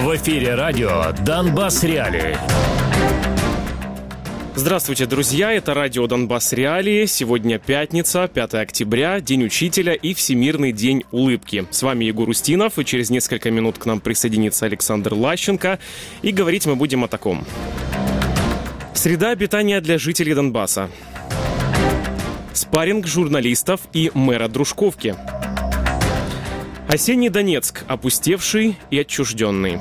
В эфире радио «Донбасс Реалии». Здравствуйте, друзья! Это радио «Донбасс Реалии». Сегодня пятница, 5 октября, День учителя и Всемирный день улыбки. С вами Егор Устинов, и через несколько минут к нам присоединится Александр Лащенко. И говорить мы будем о таком. Среда обитания для жителей Донбасса. Спарринг журналистов и мэра Дружковки. Осенний Донецк, опустевший и отчужденный.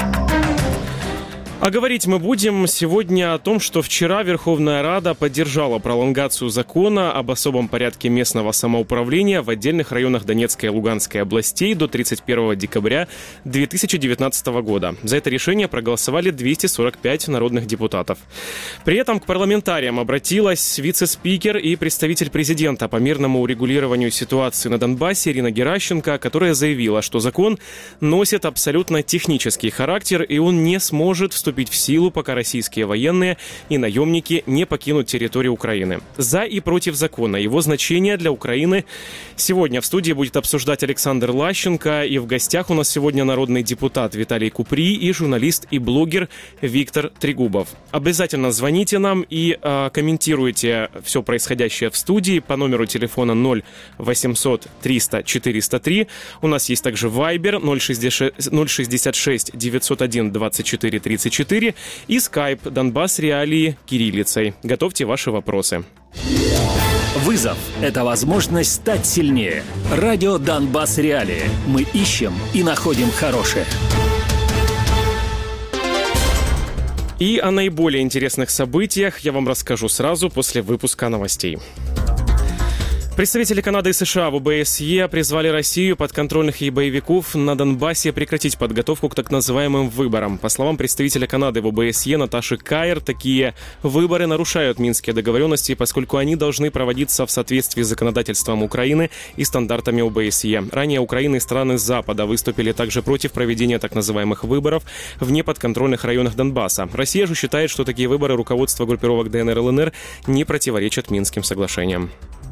А говорить мы будем сегодня о том, что вчера Верховная Рада поддержала пролонгацию закона об особом порядке местного самоуправления в отдельных районах Донецкой и Луганской областей до 31 декабря 2019 года. За это решение проголосовали 245 народных депутатов. При этом к парламентариям обратилась вице-спикер и представитель президента по мирному урегулированию ситуации на Донбассе Ирина Геращенко, которая заявила, что закон носит абсолютно технический характер, и он не сможет вступить в силу, пока российские военные и наемники не покинут территорию Украины. За и против закона, его значение для Украины сегодня в студии будет обсуждать Александр Лащенко, и в гостях у нас сегодня народный депутат Виталий Купри и журналист и блогер Виктор Трегубов. Обязательно звоните нам и комментируйте все происходящее в студии по номеру телефона 0800 300 403. У нас есть также Viber 066 901 24 34 и Skype «Донбасс Реалии» кириллицей. Готовьте ваши вопросы. Вызов – это возможность стать сильнее. Радио «Донбасс Реалии». Мы ищем и находим хорошее. И о наиболее интересных событиях я вам расскажу сразу после выпуска новостей. Представители Канады и США в ОБСЕ призвали Россию, подконтрольных ей боевиков на Донбассе, прекратить подготовку к так называемым выборам. По словам представителя Канады в ОБСЕ Наташи Кайер, такие выборы нарушают Минские договоренности, поскольку они должны проводиться в соответствии с законодательством Украины и стандартами ОБСЕ. Ранее Украина и страны Запада выступили также против проведения так называемых выборов в неподконтрольных районах Донбасса. Россия же считает, что такие выборы руководства группировок ДНР и ЛНР не противоречат Минским соглашениям.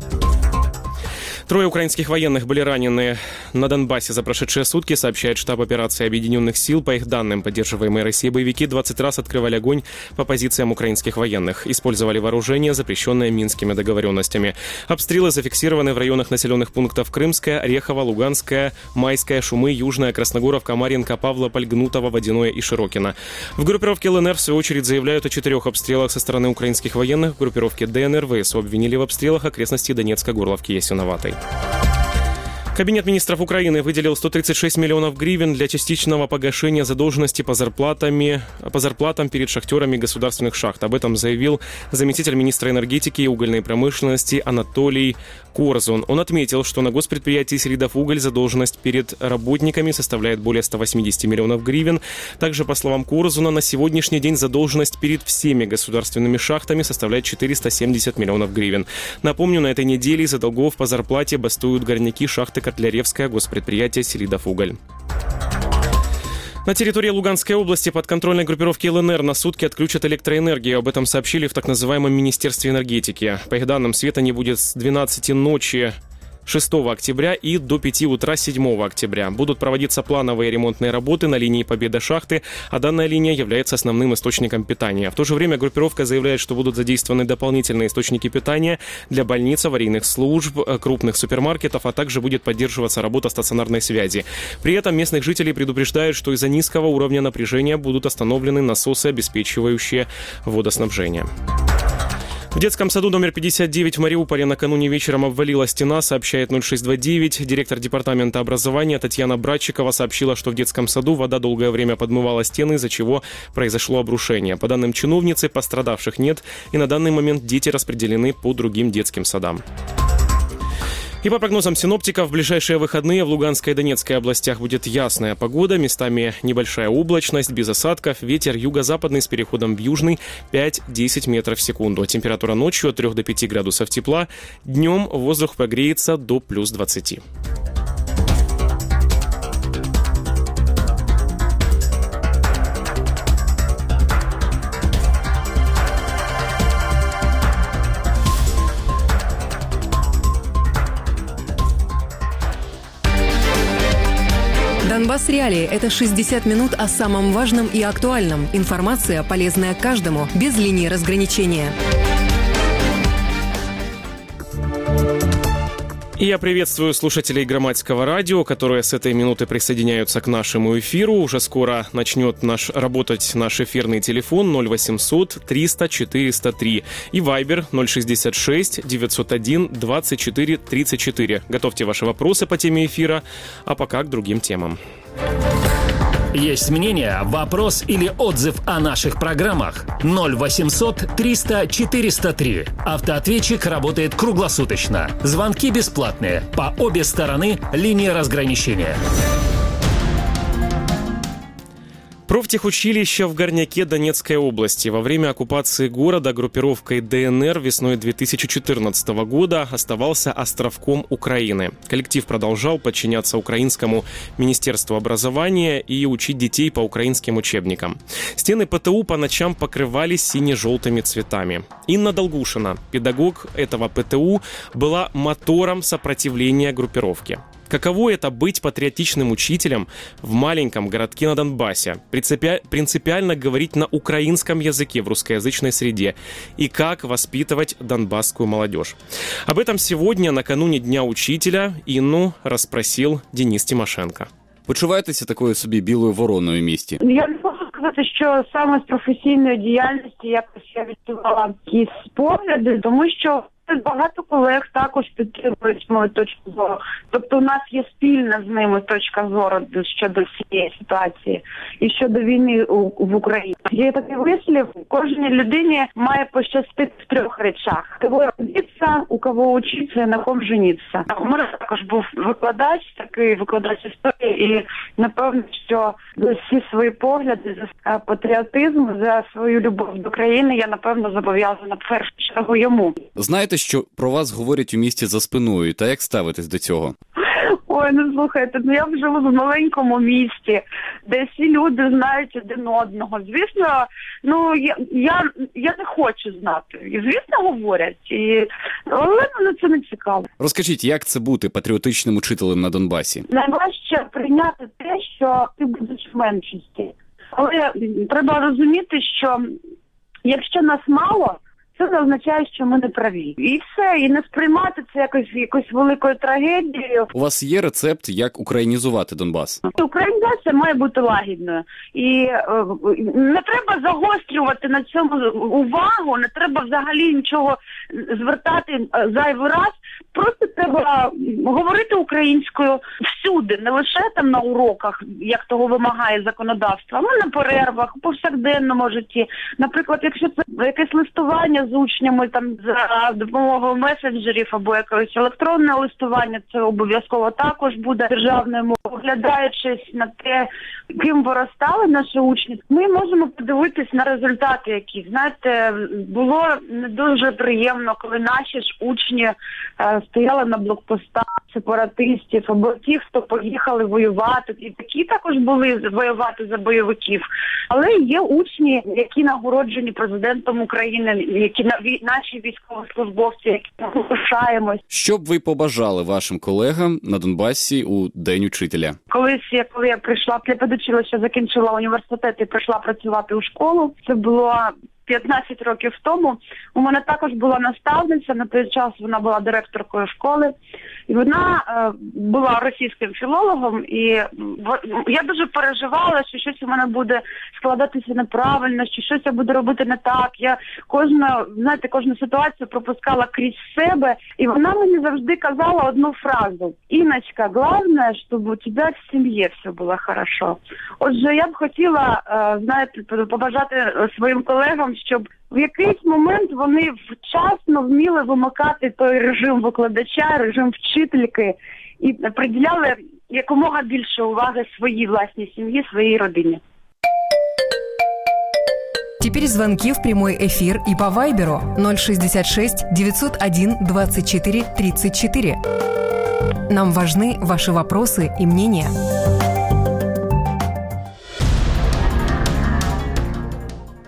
3 украинских военных были ранены на Донбассе за прошедшие сутки, сообщает штаб операции Объединенных сил. По их данным, поддерживаемые Россией боевики 20 раз открывали огонь по позициям украинских военных. Использовали вооружение, запрещенное Минскими договоренностями. Обстрелы зафиксированы в районах населенных пунктов Крымская, Орехово, Луганская, Майская, Шумы, Южная, Красногоровка, Марьинка, Павлополь, Гнутово, Водяное и Широкино. В группировке ЛНР, в свою очередь, заявляют о 4 обстрелах со стороны украинских военных. В группировке ДНР ВСУ обвинили в обстрелах окрестностей Донецка, Горловки и Ясиноватой. Кабинет министров Украины выделил 136 миллионов гривен для частичного погашения задолженности по зарплатам перед шахтерами государственных шахт. Об этом заявил заместитель министра энергетики и угольной промышленности Анатолий Корзун. Он отметил, что на госпредприятии «Селидовуголь» задолженность перед работниками составляет более 180 миллионов гривен. Также, по словам Корзуна, на сегодняшний день задолженность перед всеми государственными шахтами составляет 470 миллионов гривен. Напомню, на этой неделе из-за долгов по зарплате бастуют горняки шахты Котляревское, госпредприятие «Селидовуголь». На территории Луганской области подконтрольной группировки ЛНР на сутки отключат электроэнергию. Об этом сообщили в так называемом Министерстве энергетики. По их данным, света не будет с 12 ночи 6 октября и до 5 утра 7 октября. Будут проводиться плановые ремонтные работы на линии Победа-Шахты, а данная линия является основным источником питания. В то же время группировка заявляет, что будут задействованы дополнительные источники питания для больниц, аварийных служб, крупных супермаркетов, а также будет поддерживаться работа стационарной связи. При этом местных жителей предупреждают, что из-за низкого уровня напряжения будут остановлены насосы, обеспечивающие водоснабжение. В детском саду номер 59 в Мариуполе накануне вечером обвалила стена, сообщает 0629. Директор департамента образования Татьяна Братчикова сообщила, что в детском саду вода долгое время подмывала стены, из-за чего произошло обрушение. По данным чиновницы, пострадавших нет, и на данный момент дети распределены по другим детским садам. И по прогнозам синоптиков, в ближайшие выходные в Луганской и Донецкой областях будет ясная погода, местами небольшая облачность, без осадков, ветер юго-западный с переходом в южный 5-10 метров в секунду. Температура ночью от 3 до 5 градусов тепла, днем воздух прогреется до плюс 20. Донбасс Реалии – это 60 минут о самом важном и актуальном. Информация, полезная каждому, без линии разграничения. И я приветствую слушателей Громадского радио, которые с этой минуты присоединяются к нашему эфиру. Уже скоро начнет работать наш эфирный телефон 0800 300 403 и Viber 066 901 24 34. Готовьте ваши вопросы по теме эфира, а пока к другим темам. Есть мнение, вопрос или отзыв о наших программах? 0800 300 403. Автоответчик работает круглосуточно. Звонки бесплатные. По обе стороны линии разграничения. Профтехучилище в Горняке Донецкой области. Во время оккупации города группировкой ДНР весной 2014 года оставался островком Украины. Коллектив продолжал подчиняться украинскому Министерству образования и учить детей по украинским учебникам. Стены ПТУ по ночам покрывались сине-желтыми цветами. Инна Долгушина, педагог этого ПТУ, была мотором сопротивления группировки. Каково это быть патриотичным учителем в маленьком городке на Донбассе, принципиально говорить на украинском языке в русскоязычной среде и как воспитывать донбасскую молодежь? Об этом сегодня, накануне Дня учителя, Інну розспросив Денис Тимошенко. Почуваєтеся такою собі білою вороною в місті? Я не можу сказати, що саме з професійної діяльності якось я відчувала якісь погляди, тому що багато колег також підтримують мою точку зору. Тобто у нас є спільна з ними точка зору щодо цієї ситуації і щодо війни в Україні. Є такий вислів, кожній людині має пощастити в трьох речах. Кого родиться, у кого учиться і на ком жениться. У мене також був такий викладач історії, і напевно, що за всі свої погляди, за патріотизм, за свою любов до країни я, напевно, зобов'язана в першу чергу йому. Знаєте, що про вас говорять у місті за спиною, та як ставитесь до цього? Ой, слухайте, я живу в маленькому місті, де всі люди знають один одного. Звісно, я не хочу знати. І, звісно, говорять. Але мене це не цікаво. Розкажіть, як це бути патріотичним учителем на Донбасі? Найважче прийняти те, що ти будеш в меншості. Але треба розуміти, що якщо нас мало, це не означає, що ми не праві. І все, і не сприймати це якось великою трагедією. У вас є рецепт, як українізувати Донбас? Українізація має бути лагідною. І не треба загострювати на цьому увагу, не треба взагалі нічого звертати зайвий раз. Просто треба говорити українською всюди, не лише там на уроках, як того вимагає законодавство, а на перервах, у повсякденному житті. Наприклад, якщо це якесь листування з учнями там за допомогою месенджерів або якогось електронне листування, це обов'язково також буде державною мовою. Оглядаючись на те, ким виростали наші учні, ми можемо подивитись на результати які. Знаєте, було не дуже приємно, коли наші ж учні стояли на блокпостах сепаратистів, або ті, хто поїхали воювати, і такі також були воювати за бойовиків. Але є учні, які нагороджені президентом України, які наші військовослужбовці, які ми пишаємось. Що б ви побажали вашим колегам на Донбасі у День учителя? Коли я прийшла, я підучилася, закінчила університет і прийшла працювати у школу, це було 15 років тому. У мене також була наставниця, на той час вона була директоркою школи, і вона була російським філологом, і я дуже переживала, що щось у мене буде складатися неправильно, що щось я буду робити не так. Я кожну ситуацію пропускала крізь себе, і вона мені завжди казала одну фразу: «Іночка, головне, щоб у тебе в сім'ї все було хорошо». Отже, я б хотіла, побажати своїм колегам, щоб в якийсь момент вони вчасно вміли вимикати той режим викладача, режим вчительки і приділяли якомога більше уваги своїй власній сім'ї, своїй родині. Теперь звонки в прямой эфир и по Вайберу 066 901 24 34. Нам важны ваши вопросы и мнения.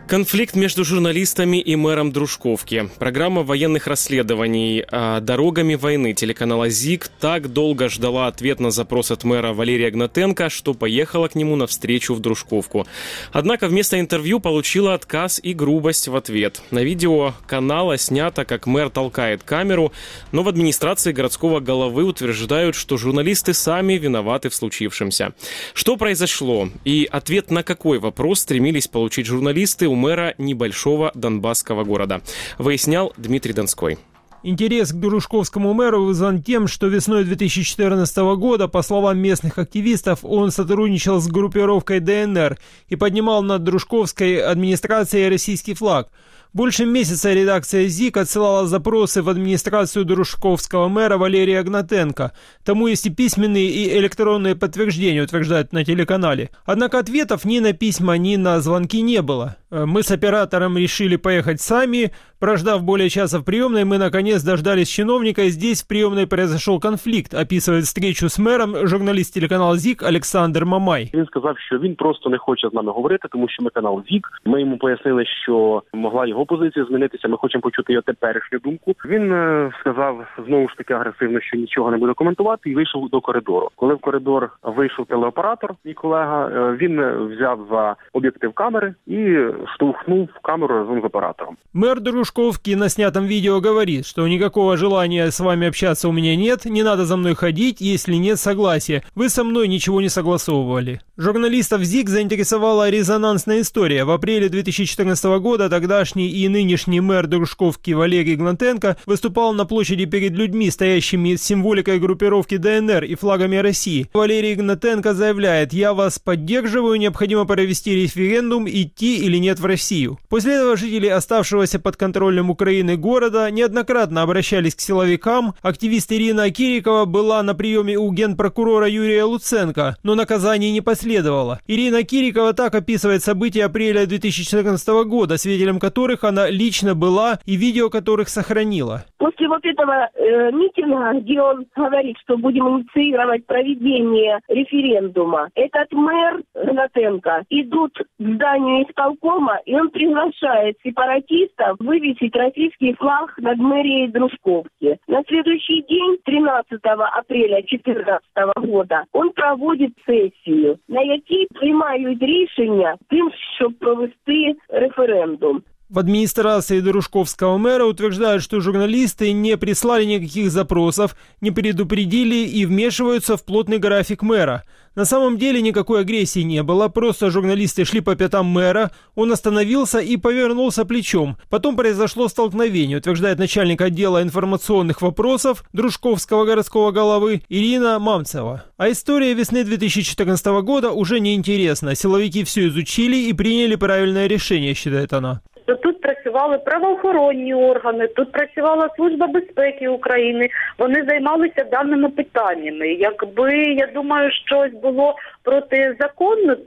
Конфликт между журналистами и мэром Дружковки. Программа военных расследований «Дорогами войны» телеканала ЗИК так долго ждала ответ на запрос от мэра Валерия Гнатенко, что поехала к нему на встречу в Дружковку. Однако вместо интервью получила отказ и грубость в ответ. На видео канала снято, как мэр толкает камеру, но в администрации городского головы утверждают, что журналисты сами виноваты в случившемся. Что произошло и ответ на какой вопрос стремились получить журналисты у мэра небольшого донбасского города, выяснял Дмитрий Донской. Интерес к дружковскому мэру вызван тем, что весной 2014 года, по словам местных активистов, он сотрудничал с группировкой ДНР и поднимал над дружковской администрацией российский флаг. Больше месяца редакция ЗИК отсылала запросы в администрацию дружковского мэра Валерия Гнатенко. Тому есть и письменные, и электронные подтверждения, утверждают на телеканале. Однако ответов ни на письма, ни на звонки не было. Мы с оператором решили поехать сами. Прождав более часа в приемной, мы наконец дождались чиновника, и здесь в приемной произошел конфликт, описывает встречу з мером журналіст телеканалу ЗІК Олександр Мамай. Він сказав, що він просто не хоче з нами говорити, тому що ми канал ЗІК. Ми йому пояснили, що могла його позиція змінитися, ми хочемо почути його теперішню думку. Він сказав знову ж таки агресивно, що нічого не буде коментувати, і вийшов до коридору. Коли в коридор вийшов телеоператор, мій колега, він взяв за об'єктив камери і штовхнув камеру разом з оператором. Мэр Дружковки на снятом видео говорит, что никакого желания с вами общаться у меня нет, не надо за мной ходить, если нет согласия. Вы со мной ничего не согласовывали. Журналистов ЗИК заинтересовала резонансная история. В апреле 2014 года тогдашний и нынешний мэр Дружковки Валерий Гнатенко выступал на площади перед людьми, стоящими с символикой группировки ДНР и флагами России. Валерий Гнатенко заявляет: «Я вас поддерживаю, необходимо провести референдум, идти или нет в Россию». После этого жители оставшегося под контролем Украины города неоднократно обращались к силовикам. Активист Ирина Кирикова была на приеме у генпрокурора Юрия Луценко, но наказаний не последовало. Ирина Кирикова так описывает события апреля 2014 года, свидетелем которых она лично была и видео которых сохранила. После вот этого митинга, где он говорит, что будем инициировать проведение референдума, этот мэр Гнатенко идут к зданию исполкома, и он приглашает сепаратистов вывесить российский флаг над мэрией Дружковки. На следующий день, 13 апреля 2014 года, он проводит сессию, на якій приймають рішення тим, щоб провести референдум. В администрации дружковского мэра утверждают, что журналисты не прислали никаких запросов, не предупредили и вмешиваются в плотный график мэра. На самом деле никакой агрессии не было, просто журналисты шли по пятам мэра, он остановился и повернулся плечом. Потом произошло столкновение, утверждает начальник отдела информационных вопросов Дружковского городского головы Ирина Мамцева. А история весны 2014 года уже неинтересна. Силовики все изучили и приняли правильное решение, считает она. Тут працювали правоохоронні органи, тут працювала Служба безпеки України, вони займалися даними питаннями. Якби, я думаю, щось було протизаконно,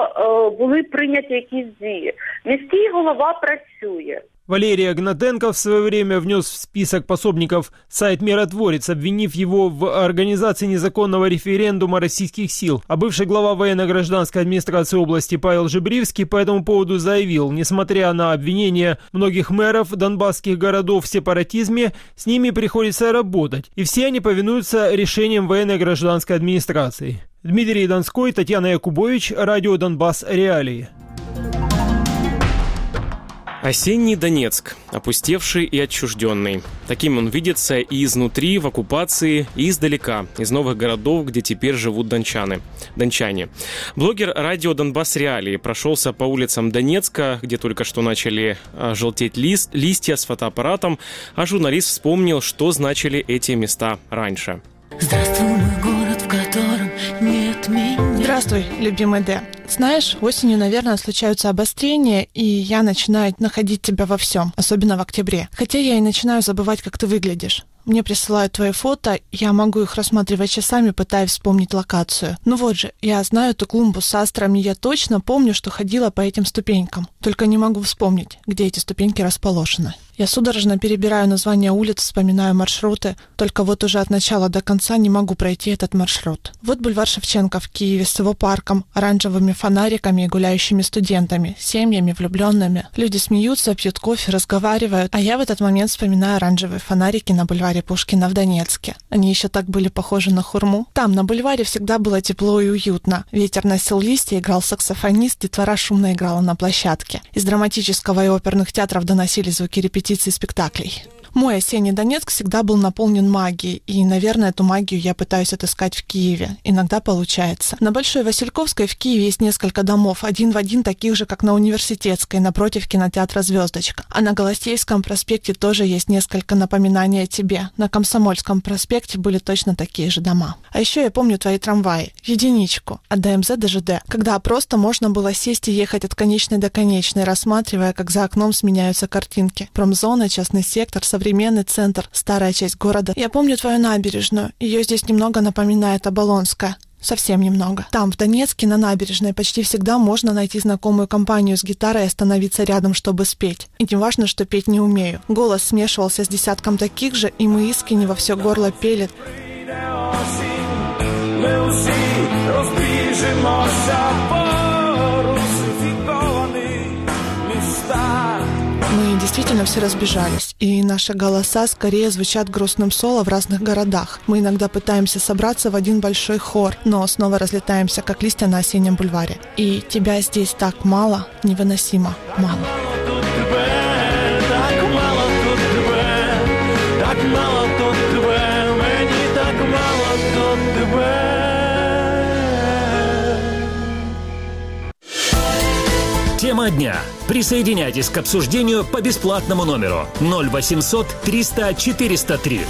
то були прийняті якісь дії. Міський голова працює. Валерия Гнатенко в свое время внес в список пособников сайт «Миротворец», обвинив его в организации незаконного референдума российских сил. А бывший глава военно-гражданской администрации области Павел Жебривский по этому поводу заявил: несмотря на обвинения многих мэров донбасских городов в сепаратизме, с ними приходится работать, и все они повинуются решениям военно-гражданской администрации. Дмитрий Донской, Татьяна Якубович, радио «Донбасс. Реалии». Осенний Донецк, опустевший и отчужденный. Таким он видится и изнутри, в оккупации, и издалека, из новых городов, где теперь живут дончане. Блогер радио «Донбасс Реалии» прошелся по улицам Донецка, где только что начали желтеть листья с фотоаппаратом, а журналист вспомнил, что значили эти места раньше. Здравствуй, мой город, в котором нет меня. Здравствуй, любимый Д. Знаешь, осенью, наверное, случаются обострения, и я начинаю находить тебя во всем, особенно в октябре. Хотя я и начинаю забывать, как ты выглядишь. Мне присылают твои фото, я могу их рассматривать часами, пытаясь вспомнить локацию. Ну вот же, я знаю эту клумбу с астрами, я точно помню, что ходила по этим ступенькам. Только не могу вспомнить, где эти ступеньки расположены. Я судорожно перебираю названия улиц, вспоминаю маршруты, только вот уже от начала до конца не могу пройти этот маршрут. Вот бульвар Шевченко в Киеве с его парком, оранжевыми фонариками и гуляющими студентами, семьями, влюбленными. Люди смеются, пьют кофе, разговаривают, а я в этот момент вспоминаю оранжевые фонарики на бульваре Пушкина в Донецке. Они еще так были похожи на хурму. Там, на бульваре, всегда было тепло и уютно. Ветер носил листья, играл саксофонист, детвора шумно играла на площадке. Из драматического и оперных театров доносились звуки репетиций и спектаклей. Мой осенний Донецк всегда был наполнен магией, и, наверное, эту магию я пытаюсь отыскать в Киеве. Иногда получается. На Большой Васильковской в Киеве есть несколько домов, один в один таких же, как на Университетской, напротив кинотеатра «Звездочка». А на Голосеевском проспекте тоже есть несколько напоминаний о тебе. На Комсомольском проспекте были точно такие же дома. А еще я помню твои трамваи. Единичку. От ДМЗ до ЖД. Когда просто можно было сесть и ехать от конечной до конечной, рассматривая, как за окном сменяются картинки. Промзона, частный сектор, современный центр, старая часть города. Я помню твою набережную. Ее здесь немного напоминает Оболонская. Совсем немного. Там, в Донецке, на набережной, почти всегда можно найти знакомую компанию с гитарой и остановиться рядом, чтобы спеть. И не важно, что петь не умею. Голос смешивался с десятком таких же, и мы искренне во все горло пели. Мы действительно все разбежались, и наши голоса скорее звучат грустным соло в разных городах. Мы иногда пытаемся собраться в один большой хор, но снова разлетаемся, как листья на осеннем бульваре. И тебя здесь так мало, невыносимо мало. Тема дня. Присоединяйтесь к обсуждению по бесплатному номеру 0800 300 403.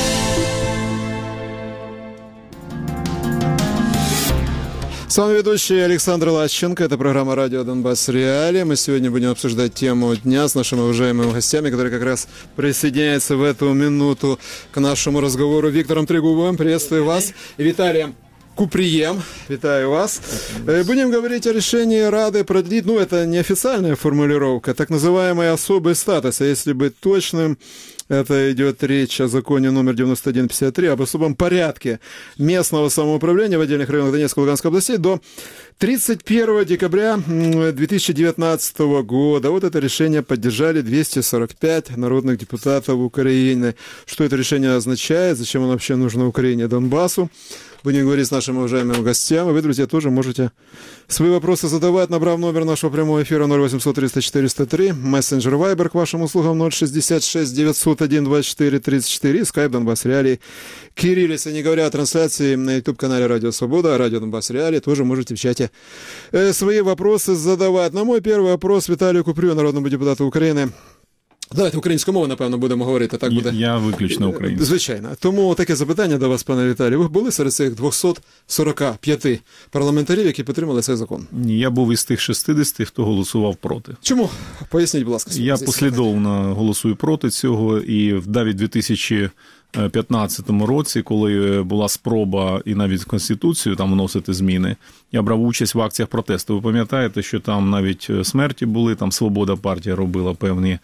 С вами ведущий Александр Лащенко. Это программа «Радио Донбасс Реалии». Мы сегодня будем обсуждать тему дня с нашими уважаемыми гостями, которые как раз присоединяются в эту минуту к нашему разговору. Виктором Трегубовым, приветствую вас, и Виталием Куприем, витаю вас. Будем говорить о решении Рады продлить, это неофициальная формулировка, так называемый особый статус, а если быть точным, это идет речь о законе номер 9153 об особом порядке местного самоуправления в отдельных районах Донецкой и Луганской областей до 31 декабря 2019 года. Вот это решение поддержали 245 народных депутатов Украины. Что это решение означает, зачем оно вообще нужно Украине и Донбассу? Будем говорить с нашими уважаемыми гостями. Вы, друзья, тоже можете свои вопросы задавать, набрав номер нашего прямого эфира 0800 300 403, мессенджер Viber к вашим услугам 066 901 24 34, скайп Донбасс Реалии, кириллица. Не говоря о трансляции на YouTube-канале Радио Свобода, Радио Донбасс Реалии, тоже можете в чате свои вопросы задавати. На мой перший вопрос Віталію Купрію, народному депутату України. Давайте українською мовою, напевно, будемо говорити. Так буде. Я виключно українською. Звичайно. Тому таке запитання до вас, пане Віталію. Ви були серед цих 245 парламентарів, які підтримали цей закон? Ні, я був із тих 60, хто голосував проти. Чому? Поясніть, будь ласка. Я послідовно голосую проти цього, і навіть в 2015 році, коли була спроба і навіть в Конституцію там вносити зміни, я брав участь в акціях протесту. Ви пам'ятаєте, що там навіть смерті були, там Свобода партія робила певні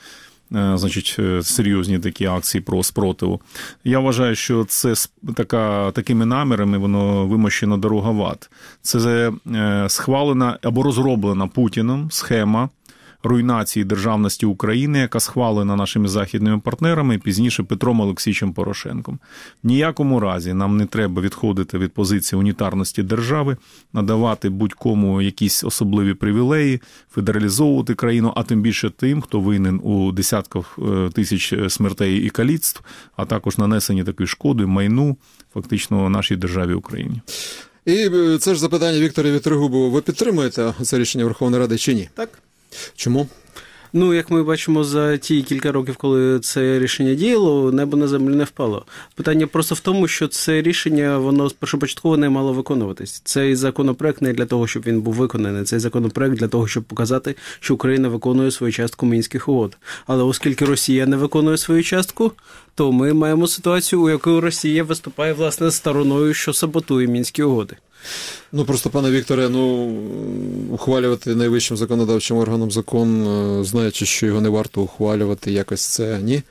серйозні такі акції про спротиву. Я вважаю, що це такими намірами воно вимощено дороговат. Це схвалена або розроблена Путіним схема руйнації державності України, яка схвалена нашими західними партнерами, пізніше Петром Олексійовичем Порошенком. В ніякому разі нам не треба відходити від позиції унітарності держави, надавати будь-кому якісь особливі привілеї, федералізовувати країну, а тим більше тим, хто винен у десятках тисяч смертей і каліцтв, а також нанесені такої шкоди майну фактично нашій державі Україні. І це ж запитання Вікторові Трегубову. Ви підтримуєте це рішення Верховної Ради чи ні? Так. Чому? Ну, як ми бачимо за ті кілька років, коли це рішення діяло, небо на землю не впало. Питання просто в тому, що це рішення, воно першопочатково не мало виконуватись. Цей законопроект не для того, щоб він був виконаний. Цей законопроект для того, щоб показати, що Україна виконує свою частку Мінських угод. Але оскільки Росія не виконує свою частку, то ми маємо ситуацію, у якій Росія виступає, власне, стороною, що саботує Мінські угоди. Ну, просто, пане Вікторе, ухвалювати найвищим законодавчим органом закон, знаючи, що його не варто ухвалювати, якось це, ні?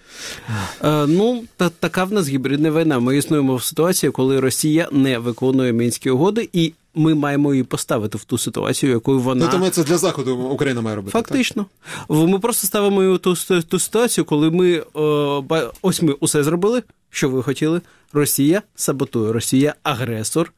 Така в нас гібридна війна. Ми існуємо в ситуації, коли Росія не виконує Мінські угоди, і ми маємо її поставити в ту ситуацію, якою вона... Тому це для Заходу Україна має робити. Фактично. Так? Ми просто ставимо її в ту ситуацію, коли ми усе зробили, що ви хотіли. Росія саботує, Росія агресор.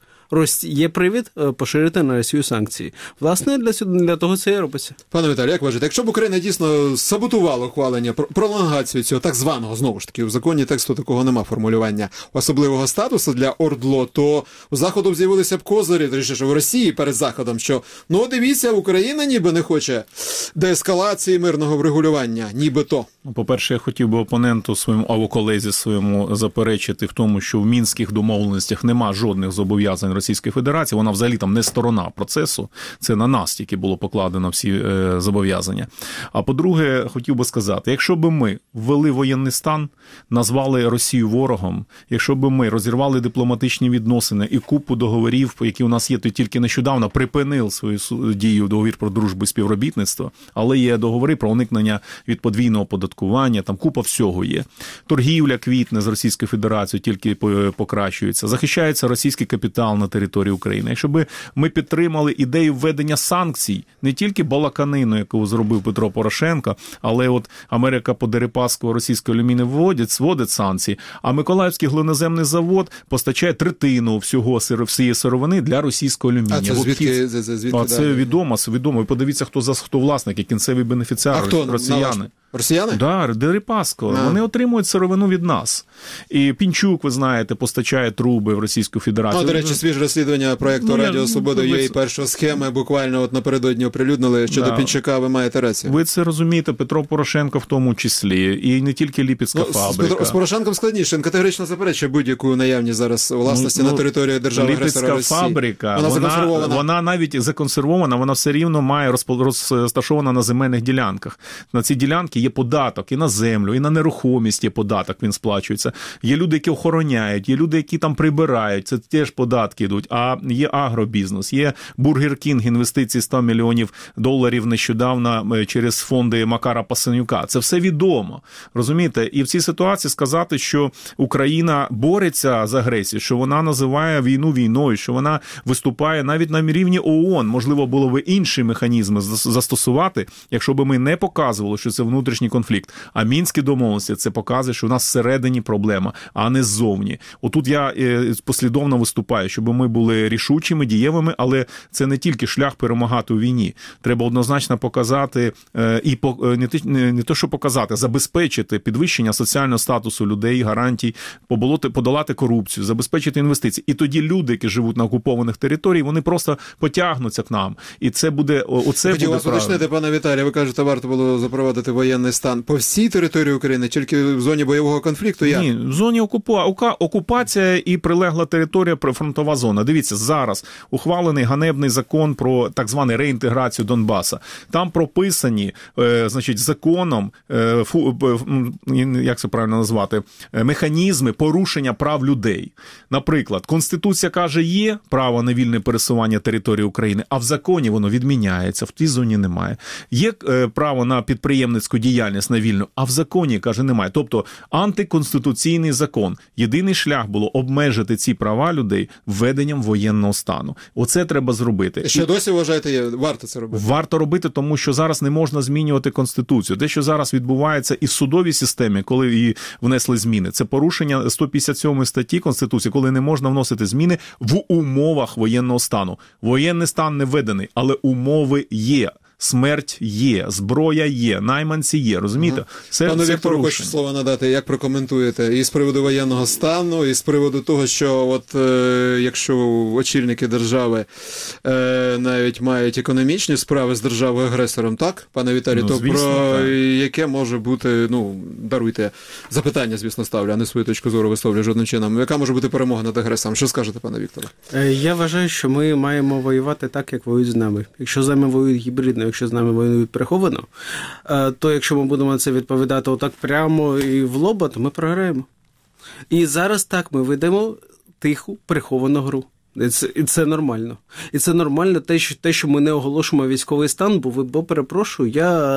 Є привід поширити на Росію санкції. Власне, для того це і робиться. Пане Віталій, як вважаєте, якщо б Україна дійсно саботувала ухвалення, пролонгацію цього так званого, знову ж таки, в законі тексту такого нема формулювання особливого статусу для ОРДЛО, то у Заходу б з'явилися б козирі, точніше, в Росії перед Заходом, що, дивіться, Україна ніби не хоче деескалації мирного врегулювання, нібито. По-перше, я хотів би опоненту своєму, або колезі своєму заперечити в тому, що в Мінських домовленостях нема жодних зобов'язань Російської Федерації, вона взагалі там не сторона процесу, це на нас тільки було покладено всі зобов'язання. А по-друге, хотів би сказати, якщо б ми ввели воєнний стан, назвали Росію ворогом, якщо б ми розірвали дипломатичні відносини і купу договорів, які у нас є, то тільки нещодавно припинив свою дію договір про дружбу і співробітництво, але є договори про уникнення від подвійного податкування, там купа всього є. Торгівля квітне з Російською Федерацією тільки покращується, захищається російський капітал на території України. Якщо б ми підтримали ідею введення санкцій, не тільки балаканину, яку зробив Петро Порошенко, але от Америка по Дерипаску російської алюміни вводить санкції, а Миколаївський глиноземний завод постачає третину всієї сировини для російського алюмінія. А це звідки? Це відомо. Ви подивіться, хто власники, кінцеві бенефіціари, росіяни. Росіяни? Так, Дерипаска. Вони отримують сировину від нас. І Пінчук, ви знаєте, постачає труби в Російську Федерацію. До речі, свіже розслідування проєкту Радіо Свобода є і першої схеми буквально напередодні оприлюднили щодо Пінчука, ви маєте рацію. Ви це розумієте, Петро Порошенко в тому числі, і не тільки Ліпецька фабрика. З Порошенком складніше, він категорично заперечує будь-яку наявність зараз власності на території держави-агресора Росії. Ліпецька фабрика, вона навіть законсервована, вона все рівно має розташована на земельних ділянках. На ці ділянки є податок і на землю, і на нерухомість є податок, він сплачується. Є люди, які охороняють, є люди, які там прибирають, це теж податки йдуть. А є агробізнес, є Бургер Кінг, інвестиції $100 мільйонів нещодавно через фонди Макара Пасенюка. Це все відомо, розумієте? І в цій ситуації сказати, що Україна бореться з агресією, що вона називає війну війною, що вона виступає навіть на рівні ООН, можливо, було б інші механізми застосувати, якщо б ми не показували, що це внутрішній конфлікт. А Мінські домовленості це показує, що у нас всередині проблема, а не ззовні. Отут я послідовно виступаю, щоб ми були рішучими, дієвими, але це не тільки шлях перемагати у війні. Треба однозначно показати, і не те, що показати, забезпечити підвищення соціального статусу людей, гарантій, подолати корупцію, забезпечити інвестиції. І тоді люди, які живуть на окупованих територіях, вони просто потягнуться к нам. І це буде, Хотів вас уточнити, пане Віталій, ви кажете, варто було запровадити воєнний стан по всій території України, тільки в зоні бойового конфлікту? Ні, в зоні окупація і прилегла територія, прифронтова зона. Дивіться, зараз ухвалений ганебний закон про так звану реінтеграцію Донбаса. Там прописані, законом, як це правильно назвати, механізми порушення прав людей. Наприклад, Конституція каже, є право на вільне пересування території України, а в законі воно відміняється, в тій зоні немає. Є право на підприємницьку діяльність на вільну, а в законі, каже, немає. Тобто антиконституційний закон. Єдиний шлях було обмежити ці права людей введенням воєнного стану. Оце треба зробити. Ще досі вважаєте, варто це робити? Варто робити, тому що зараз не можна змінювати Конституцію. Те, що зараз відбувається і в судовій системі, коли її внесли зміни, це порушення 157 статті Конституції, коли не можна вносити зміни в умовах воєнного стану. Воєнний стан не введений, але умови є. Смерть є, зброя є, найманці є, розумієте? Пане Віктору, хочу слово надати, як прокоментуєте і з приводу воєнного стану, і з приводу того, що от якщо очільники держави навіть мають економічні справи з державою-агресором, так, пане Віталій, то звісно, про так. яке може бути, даруйте, запитання, звісно, ставлю, а не свою точку зору висловлю жодним чином. Яка може бути перемога над агресором? Що скажете, пане Вікторе? Я вважаю, що ми маємо воювати так, як воюють з нами. Якщо з нами воюють гібридно, якщо з нами воюють приховано, то якщо ми будемо на це відповідати отак прямо і в лоба, то ми програємо. І зараз так, ми ведемо тиху, приховану гру. І це нормально. І це нормально те, що ми не оголошуємо військовий стан, бо перепрошую,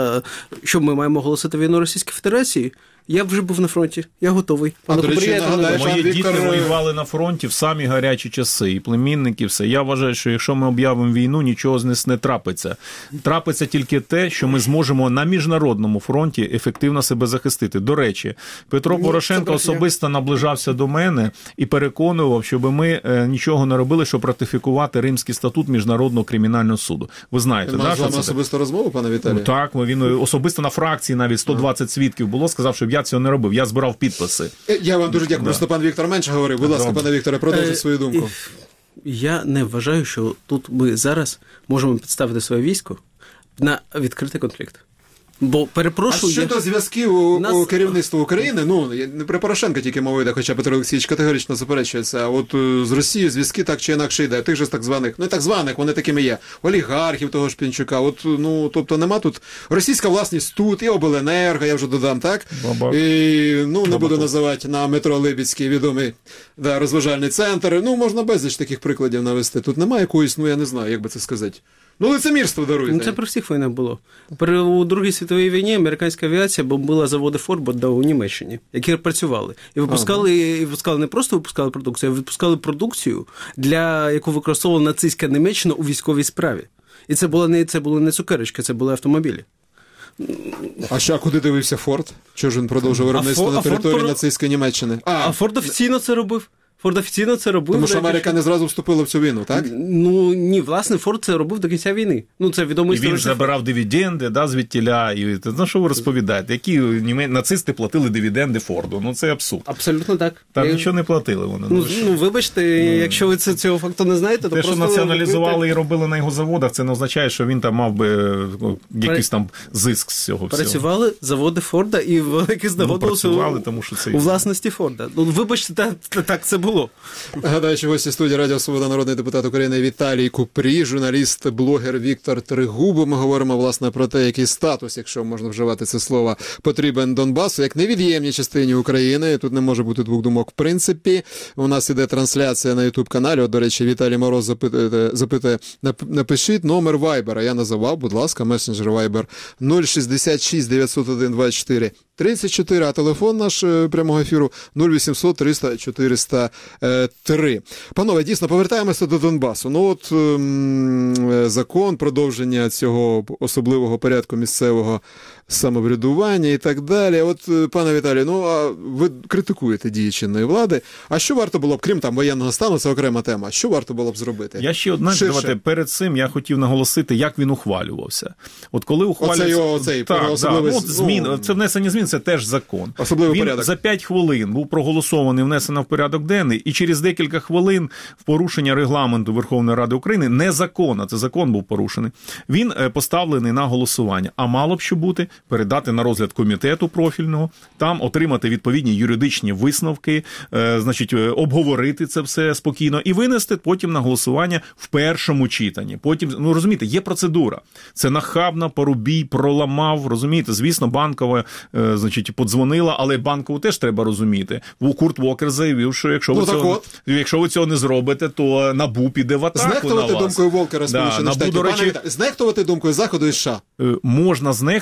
що ми маємо оголосити війну Російській Федерації? Я вже був на фронті, я готовий. Мої діти воювали на фронті в самі гарячі часи, і племінники, все. Я вважаю, що якщо ми об'явимо війну, нічого з нас не трапиться. Трапиться тільки те, що ми зможемо на міжнародному фронті ефективно себе захистити. До речі, Петро Порошенко особисто наближався до мене і переконував, щоб ми нічого не робили, щоб ратифікувати Римський статут Міжнародного кримінального суду. Ви знаєте, Він мав з вами особисту розмову, пане Віталій? Так, він особисто на фракції навіть 120 свідків було, сказав, щоб я цього не робив. Я збирав підписи. Я вам дуже дякую. Просто пан Віктор менше говорив. Будь ласка, пане Вікторе, продовжуйте свою думку. Я не вважаю, що тут ми зараз можемо підставити своє військо на відкритий конфлікт. Бо, перепрошую... А щодо зв'язків у керівництва України, не про Порошенка тільки мова йде, хоча Петро Олексійович категорично заперечується, а от з Росією зв'язки так чи інакше йде, тих же так званих, вони такими є, олігархів того ж Пінчука, тобто нема тут, російська власність тут, і обленерго, я вже додам, так? І, не буду називати на метро Либідський відомий розважальний центр, можна безліч таких прикладів навести, тут немає якоїсь, я не знаю, як би це сказати. Лицемірство даруйте. Це при всіх війнах було. У Другій світовій війні американська авіація бомбила заводи Форд у Німеччині, які працювали. І випускали не просто випускали продукцію, а випускали продукцію, яку використовувала нацистська Німеччина у військовій справі. І це були не цукерочки, це були автомобілі. А куди дивився Форд? Чого ж він продовжував виробництво на території нацистської Німеччини? А Форд офіційно це робив. Форд офіційно це робив. Тому що Америка не зразу вступила в цю війну, так? Ні, власне, Форд це робив до кінця війни. Це відомий історичний. І він забирав дивіденди, звідтіля. Що ви розповідаєте? Які нацисти платили дивіденди Форду? Це абсурд. Абсолютно так. Там нічого не платили вони. Вибачте, якщо ви цього факту не знаєте, то просто... Те, що націоналізували і робили на його заводах, це не означає, що він там мав би якийсь там зиск з цього всього. Працювали заводи Форда і великі знаходилися у власності Форда. Вибачте, так це було. Гадаю, що гості студії Радіо Свобода, народний депутат України Віталій Купрій, журналіст, блогер Віктор Трегубов. Ми говоримо, власне, про те, який статус, якщо можна вживати це слово, потрібен Донбасу, як невід'ємній частині України. Тут не може бути двох думок в принципі. У нас іде трансляція на YouTube-каналі. До речі, Віталій Мороз запитує, напишіть номер Вайбера. Я називав, будь ласка, месенджер Вайбер 066 901 24 34, а телефон наш прямого ефіру 0800 300 403. Панове, дійсно, повертаємося до Донбасу. Закон, продовження цього особливого порядку місцевого самоврядування і так далі. Пане Віталій, ви критикуєте дії чинної влади. А що варто було б, крім воєнного стану, це окрема тема, що варто було б зробити? Я ще перед цим я хотів наголосити, як він ухвалювався. Коли ухвалювався... Це внесення змін, це теж закон. Особливий він порядок. За 5 хвилин був проголосований, внесено в порядок денний, і через декілька хвилин в порушення регламенту Верховної Ради України, незаконно, це закон був порушений, він поставлений на голосування. А мало б що бути, передати на розгляд комітету профільного, там отримати відповідні юридичні висновки, обговорити це все спокійно і винести потім на голосування в першому читанні. Потім, розумієте, є процедура. Це нахабно, Парубій проламав, розумієте, звісно, Банкова, подзвонила, але Банкову теж треба розуміти. Курт Вокер заявив, що якщо ви цього не зробите, то НАБУ піде в атаку на вас. Знехтувати думкою Волкера Сполучених Штатів. Знехтувати думкою Заходу і США. Можна знехтувати,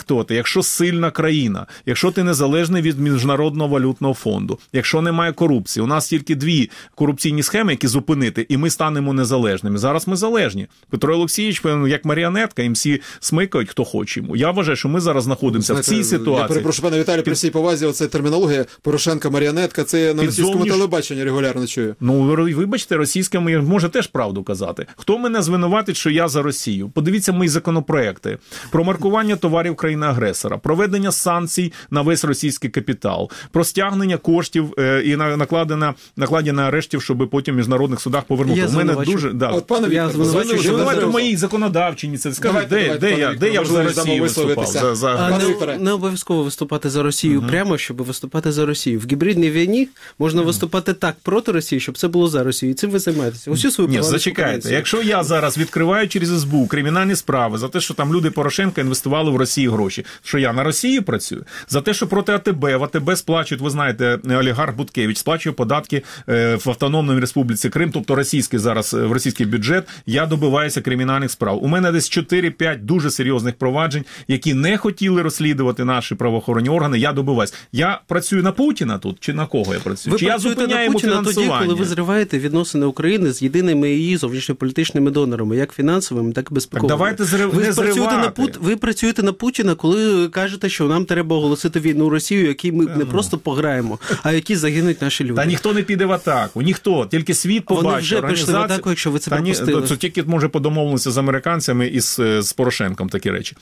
якщо сильна країна, якщо ти незалежний від Міжнародного валютного фонду, якщо немає корупції, у нас тільки 2 корупційні схеми, які зупинити, і ми станемо незалежними. Зараз ми залежні. Петро Олексійович, як маріонетка, їм всі смикають, хто хоче йому. Я вважаю, що ми зараз знаходимося в цій ситуації. Я перепрошую, пане Віталій, при всій повазі, оце термінологія Порошенка маріонетка, це я на російському телебаченні регулярно чую. Ну, вибачте, російському може теж правду казати. Хто мене звинуватить, що я за Росію? Подивіться мої законопроекти про маркування товарів країни-агресора, проведення санкцій на весь російський капітал, про стягнення коштів і накладення арештів, щоб потім в міжнародних судах повернути. У мене дуже... От, пане Віктор, звинувачую в моїй законодавчій ініціативі. Де я за Росію виступав? Не обов'язково виступати за Росію прямо, щоб виступати за Росію. В гібридній війні можна виступати так проти Росії, щоб це було за Росію. І цим ви займаєтеся. Усю свою Ні, зачекайте. Якщо я зараз відкриваю через СБУ кримінальні справи за те, що там люди Порошенка інвестували в Росії гроші, що я на Росії працюю? За те, що проти АТБ, в АТБ сплачують, ви знаєте, олігарх Буткевич сплачує податки в Автономній Республіці Крим, тобто російський зараз, в російський бюджет, я добиваюся кримінальних справ. У мене десь 4-5 дуже серйозних проваджень, які не хотіли розслідувати наші правоохоронні органи, я добиваюсь. Я працюю на Путіна тут, чи на кого я працюю? Ви чи я зупиняю Путіна тоді, коли ви зриваєте відносини України з єдиними її зовнішньополітичними донорами, як фінансовими, так і безпековими. Так давайте не зривати. Ви працюєте на Путіна, коли кажете, що нам треба оголосити війну Росію, якій ми не просто пограємо, а які загинуть наші люди. Та ніхто не піде в атаку, ніхто, тільки світ побачить. Вони вже пішли в атаку, якщо ви це пропустили. Це тільки може по домовленості з американцями і з Порошенком такі речі.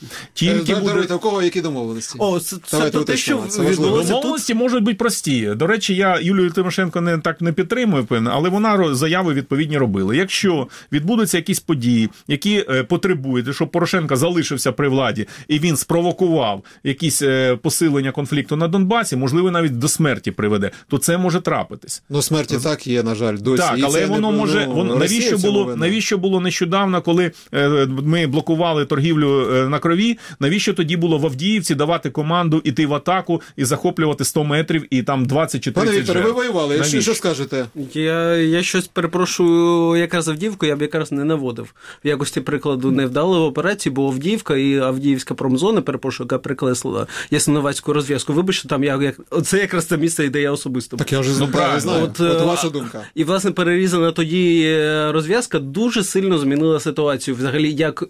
У кого які домовленості? Це те, що відбулося. Домовленості можуть бути прості. До речі, я Юлію Тимошенко не підтримую, певно, але вона заяви відповідні робила. Якщо відбудуться якісь події, які потребують, щоб Порошенко залишився при владі, і він спровокував якісь посилення конфлікту на Донбасі, можливо, навіть до смерті приведе, то це може трапитись. Ну, смерті так є, на жаль, досі. Так, але воно може... Навіщо було нещодавно, коли ми блокували торгівлю на крові, навіщо тоді було в Авдіївці давати команду іти в атаку і захоплювати 100 метрів і там 20 чи 30 жертв? Пане Вікторе, ви воювали, що скажете? Я щось перепрошую, якраз Авдіївку я б якраз не наводив. В якості прикладу невдалої операції, бо Авдіївка і Авдіївська промзона, перепрошую, яка прикреслила Ясиновацьку розв'язку. Вибачте, там це якраз те місце, де я особисто. Так я вже знаю, от ваша думка. І, власне, перерізана тоді розв'язка дуже сильно змінила ситуацію. Взагалі, як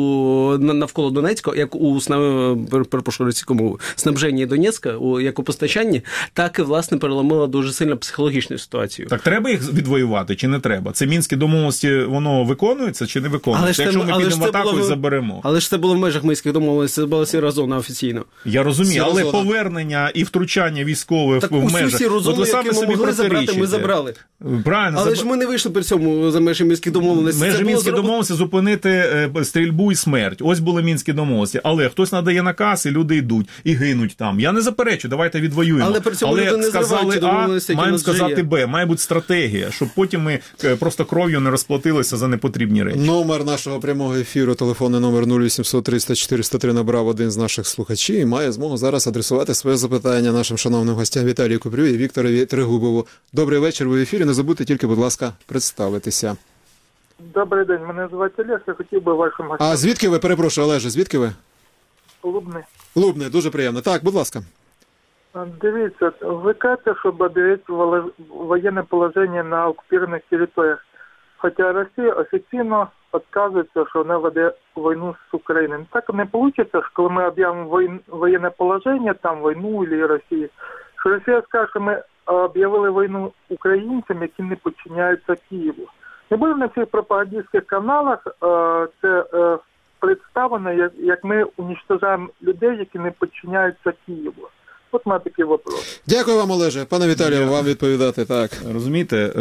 навколо Донецька, як у російському снабженні Донецька, як у постачанні, так і, власне, переломила дуже сильно психологічну ситуацію. Так треба їх відвоювати чи не треба? Це мінські домовленості, воно виконується чи не виконується? Якщо ми підемо в атаку і заберемо. Але ж це було в межах мінських домовленостей, це була сіра зона офіційно. Я розумію, але повернення і втручання військових в межах. Так усі зони, які ми могли забрати, ми забрали. Правильно. Але ж ми не вийшли при цьому за межі мінських домовленостей. Межі мінських домовленостей зупинити стрільбу і смерть. Ось були мінські домовленості. Але хтось надає наказ, і люди йдуть, і гинуть там. Я не заперечу, давайте відвоюємо. Але при цьому люди не сказали домовленості, маємо сказати Б. Має бути стратегія, щоб потім ми просто кров'ю не розплатилися за непотрібні речі. Номер нашого прямого ефіру, телефонний номер 0800 300 403 набрав один з наших слухачів і має змогу зараз адресувати своє запитання нашим шановним гостям Віталію Купрію і Вікторові Трегубову. Добрий вечір, ви в ефірі. Не забудьте тільки, будь ласка, представитися. Добрий день, мене звати Олег, я хотів би вашим гостям... А звідки ви, перепрошую, Олеже, звідки ви? Лубни. Лубни, дуже приємно. Так, будь ласка. Дивіться, ви кажете, що об'явити воєнне положення на окупованих територіях. Хоча Росія офіційно відказується, що вона веде війну з Україною. Так не вийде, що коли ми об'явимо воєнне положення, там війну або Росії, що Росія скаже, що ми об'явили війну українцям, які не підчиняються Києву. Не буде на цих пропагандистських каналах це представлено, як ми уничтожаємо людей, які не підчиняються Києву. От мене такий вопрос. Дякую вам, Олеже. Пане Віталію, вам відповідати. Так. Розумієте,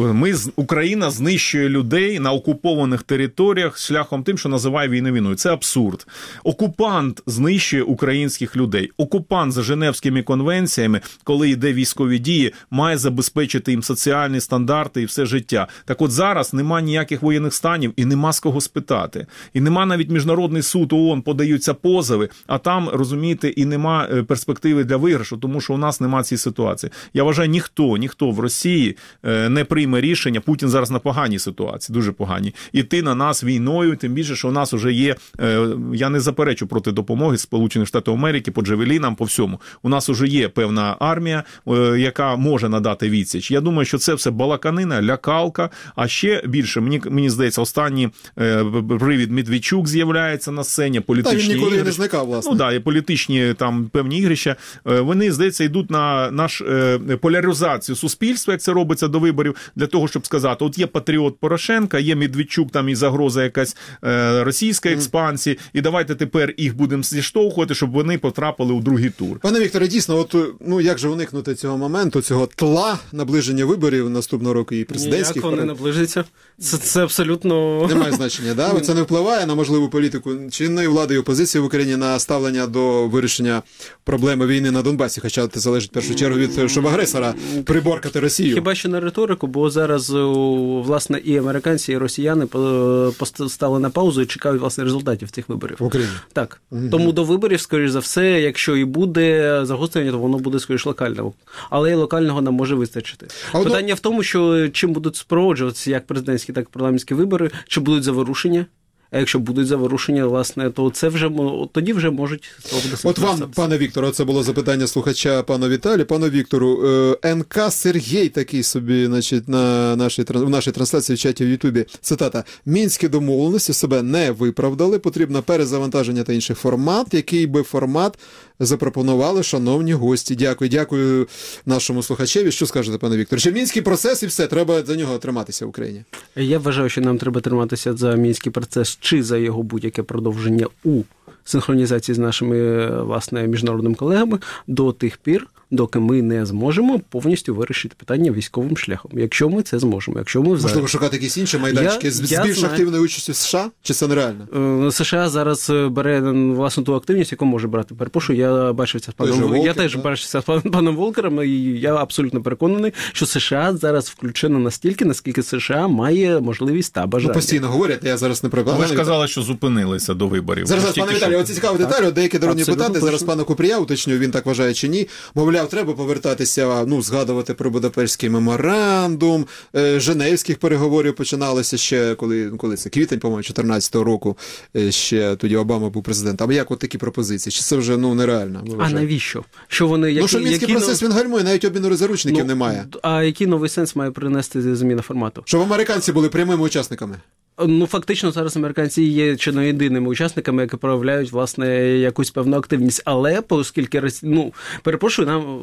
Україна знищує людей на окупованих територіях шляхом тим, що називає війну війною. Це абсурд. Окупант знищує українських людей. Окупант за Женевськими конвенціями, коли йде військові дії, має забезпечити їм соціальні стандарти і все життя. Так от зараз нема ніяких воєнних станів і нема з кого спитати. І нема навіть Міжнародний суд ООН, подаються позови, а там, розумієте, і нема перспективи для виграшу, тому що у нас немає цієї ситуації. Я вважаю, ніхто в Росії не прийме рішення, Путін зараз на поганій ситуації, дуже поганій, іти на нас війною, тим більше, що у нас вже є, я не заперечу проти допомоги Сполучених Штатів Америки по джавелінам, по всьому. У нас вже є певна армія, яка може надати відсіч. Я думаю, що це все балаканина, лякалка, а ще більше, мені здається, останній привід Медведчук з'являється на сцені, політичні ігри. Він ніколи не зникав, власне. Ну, да, і політичні там певні ігрища, вони, здається, йдуть на нашу поляризацію суспільства, як це робиться до виборів, для того, щоб сказати, от є патріот Порошенка, є Медведчук, там і загроза якась російська експансії, і давайте тепер їх будемо зіштовхувати, щоб вони потрапили у другий тур. Пане Вікторе, дійсно, от, ну, як же уникнути цього моменту, цього тла наближення виборів наступного року і президентських? Ніяк вони наближаться. Це абсолютно... Немає значення, да? Це не впливає на можливу політику чинної влади і опозиції в Україні на ставлення до вирішення проблеми війни на Донбасі, хоча це залежить в першу чергу від, щоб агресора приборкати Росію. Хіба що на риторику, бо зараз, власне, і американці, і росіяни стали на паузу і чекають, власне, результатів цих виборів. В Україні? Так. Тому до виборів, скоріш за все, якщо і буде загострення, то воно буде, скоріш, локального. Але і локального нам може вистачити. Питання в тому, що чим будуть супроводжуватися як президентські, так і парламентські вибори, чи будуть заворушення. А якщо будуть заворушення, власне, то це вже тоді вже можуть... От вам, пане Вікторе, це було запитання слухача пана Віталія. Пане Віктору, НК Сергій такий собі, значить, в нашій трансляції в чаті в Ютубі, цитата, «Мінські домовленості себе не виправдали, потрібно перезавантаження та інший формат, який би формат запропонували шановні гості». Дякую нашому слухачеві. Що скажете, пане Вікторе? Чи Мінський процес і все, треба за нього триматися в Україні? Я вважаю, що нам треба триматися за Мінський процес чи за його будь-яке продовження у синхронізації з нашими, власне, міжнародними колегами до тих пір, доки ми не зможемо повністю вирішити питання військовим шляхом. Якщо ми це зможемо. Якщо ми можливо шукати якісь інші майданчики з більш активною участю США? Чи це нереально? США зараз бере, власне, ту активність, яку може брати. Перепрошую, я бачився з паном я теж бачився з паном Волкером, і я абсолютно переконаний, що США зараз включено настільки, наскільки США має можливість та бажання. Постійно говорять, я зараз не правда. Ви ж казали, що зупинилися до виборів. Зараз, пане Віталій, оці цікаві деталі, деякі народні депутати, зараз пана Купрія, уточнюю, він так вважає чи ні, мовляв, треба повертатися, згадувати про Будапештський меморандум, Женевських переговорів починалися ще, коли це, квітень, по-моєму, 14-го року, ще тоді Обама був президентом. А як от такі пропозиції? Чи це вже, нереально? А навіщо? Що вони, що Мінський процес, він гальмує, навіть обміну заручників немає. А який новий сенс має принести зміна формату? Щоб американці були прямими учасниками. Фактично, зараз американці є чи не єдиними учасниками, які проявляють, власне, якусь певну активність. Але, оскільки, перепрошую,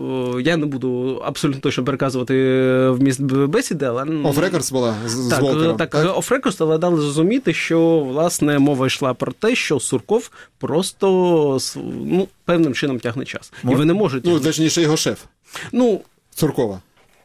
я не буду абсолютно точно переказувати вміст бесіди, але... Off-records була з Волкером. Так, off-records, але дали зрозуміти, що, власне, мова йшла про те, що Сурков просто, певним чином тягне час. І вони можуть... точніше, його шеф. Суркова.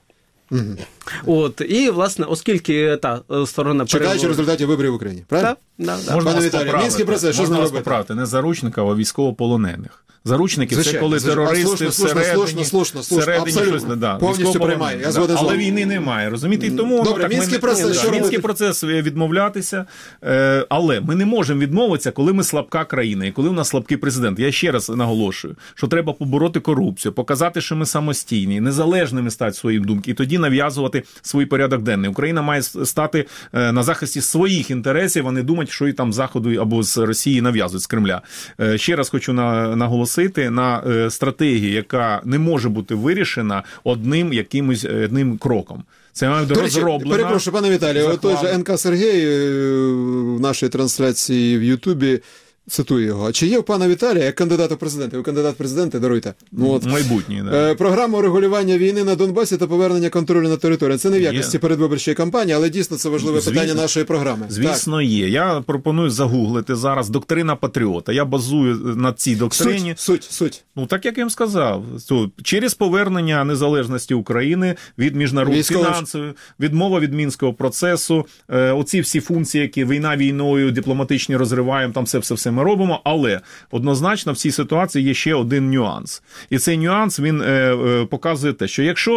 І, власне, оскільки та сторона... Чекаючи результатів виборів в Україні, правильно? Так. Можна вас поправити. Мінський процес, що з ним робити? Можна поправити не заручників, а військовополонених. Заручники – це коли терористи всередині щось не повністю приймає. Але війни немає, розумієте? І тому Мінський процес відмовлятися, але ми не можемо відмовитися, коли ми слабка країна і коли у нас слабкий президент. Я ще раз наголошую, що треба побороти корупцію, показати, що ми самостійні, незалежними стати своїм думки, і тоді нав'язувати свій порядок денний. Україна має стати на захисті своїх інтересів, а не думати, що і там з Заходу або з Росії нав'язують, з Кремля. Ще раз хочу наголосити на стратегії, яка не може бути вирішена одним кроком. Це має бути розроблено. Перепрошую, пане Віталію, той же НК Сергій в нашій трансляції в Ютубі, цитую його. Чи є у пана Віталія як кандидата в президенти? Ви кандидат в президенти, даруйте. Майбутній, да. Програма регулювання війни на Донбасі та повернення контролю на території. Це не в якості передвиборчої кампанії, але дійсно це важливе питання нашої програми. Звісно, є. Я пропоную загуглити зараз доктрина патріота. Я базую на цій доктрині. Суть. Так як я їм сказав. Через повернення незалежності України від міжнародних фінансів, відмова від Мінського процесу, оці всі функції, які війна війною, дипломатичні розриваємо, там все ми робимо, але однозначно в цій ситуації є ще один нюанс. І цей нюанс, він показує те, що якщо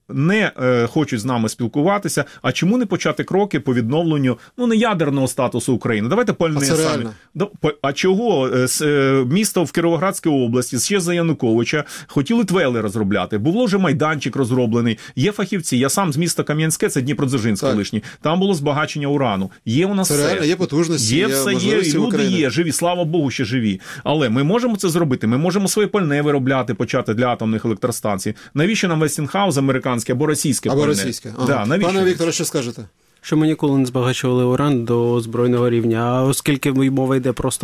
не хочуть з нами спілкуватися. А чому не почати кроки по відновленню, не ядерного статусу України? Давайте пальне самі. А чого? Місто в Кіровоградській області ще за Януковича хотіли твели розробляти. Було вже майданчик розроблений, є фахівці. Я сам з міста Кам'янське, це Дніпродзержинськ колишній. Там було збагачення урану. Є у нас це все. Реально, є потужності, є все, є, і люди є, живі, слава Богу, ще живі. Але ми можемо це зробити, ми можемо своє пальне виробляти, почати для атомних електростанцій. Навіщо нам Вестінгхаус американське або російське пальне? Або російське. Ага. Да, Пане Вікторе, що скажете? Що ми ніколи не збагачували уран до збройного рівня, а оскільки мова йде просто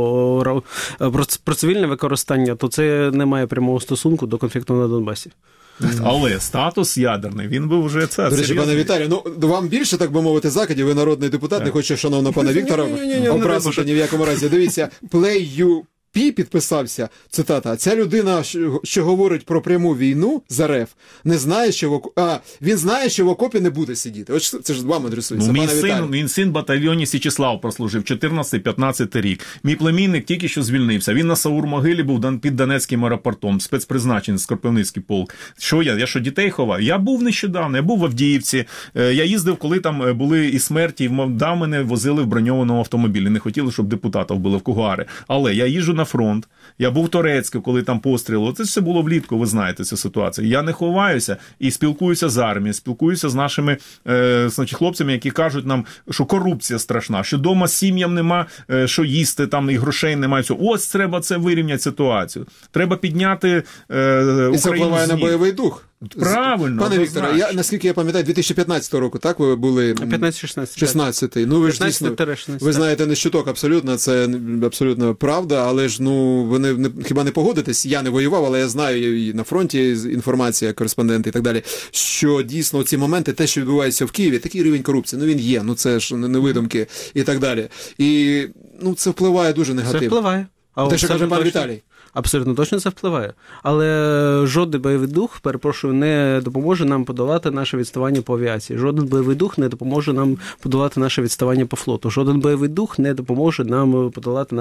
про цивільне використання, то це не має прямого стосунку до конфлікту на Донбасі. Але статус ядерний, він був вже це. До речі, пане Віталію, вам більше, так би мовити, закидів, ви народний депутат, не хочу, шановного пана Віктора, образити ні в якому разі. Дивіться, Play You підписався, цитата, ця людина, що говорить про пряму війну з РФ, не знає, що він знає, що в окопі не буде сидіти. Ось це ж вам адресується, пане Віталію. Мій син в батальйоні Січеслав прослужив 14-15 рік. Мій племінник тільки що звільнився. Він на Саур-Могилі був під Донецьким аеропортом, спецпризначений, Скорпівницький полк. Що я що дітей ховав? Я був нещодавно, я був в Авдіївці. Я їздив, коли там були і смерті, і мене возили в броньованому автомобілі. Не хотіли, щоб депутата вбили в Кугуари. Але я їжджу на фронт. Я був в Торецьку, коли там постріли. Це все було влітку, ви знаєте цю ситуацію. Я не ховаюся і спілкуюся з армією, спілкуюся з нашими хлопцями, які кажуть нам, що корупція страшна, що вдома сім'ям нема що їсти, там і грошей немає. Ось треба це вирівняти ситуацію. Треба підняти Україну. І це впливає на бойовий дух. Правильно. Пане Вікторе, наскільки я пам'ятаю, 2015 року, так, ви були? 15-16. Ну, ви ж дійсно, ви знаєте не щуток абсолютно, це абсолютно правда, але ж, ви хіба не погодитесь, я не воював, але я знаю і на фронті інформація, кореспонденти і так далі, що дійсно ці моменти, те, що відбувається в Києві, такий рівень корупції, він є, це ж не видумки і так далі. І, це впливає дуже негативно. Це впливає. Те, що каже пан Віталій. Абсолютно точно це впливає. Але жоден бойовий дух, не допоможе нам подолати наше відставання по авіації. Жоден бойовий дух не допоможе нам подолати наше відставання по флоту. Жоден бойовий дух не допоможе нам подолати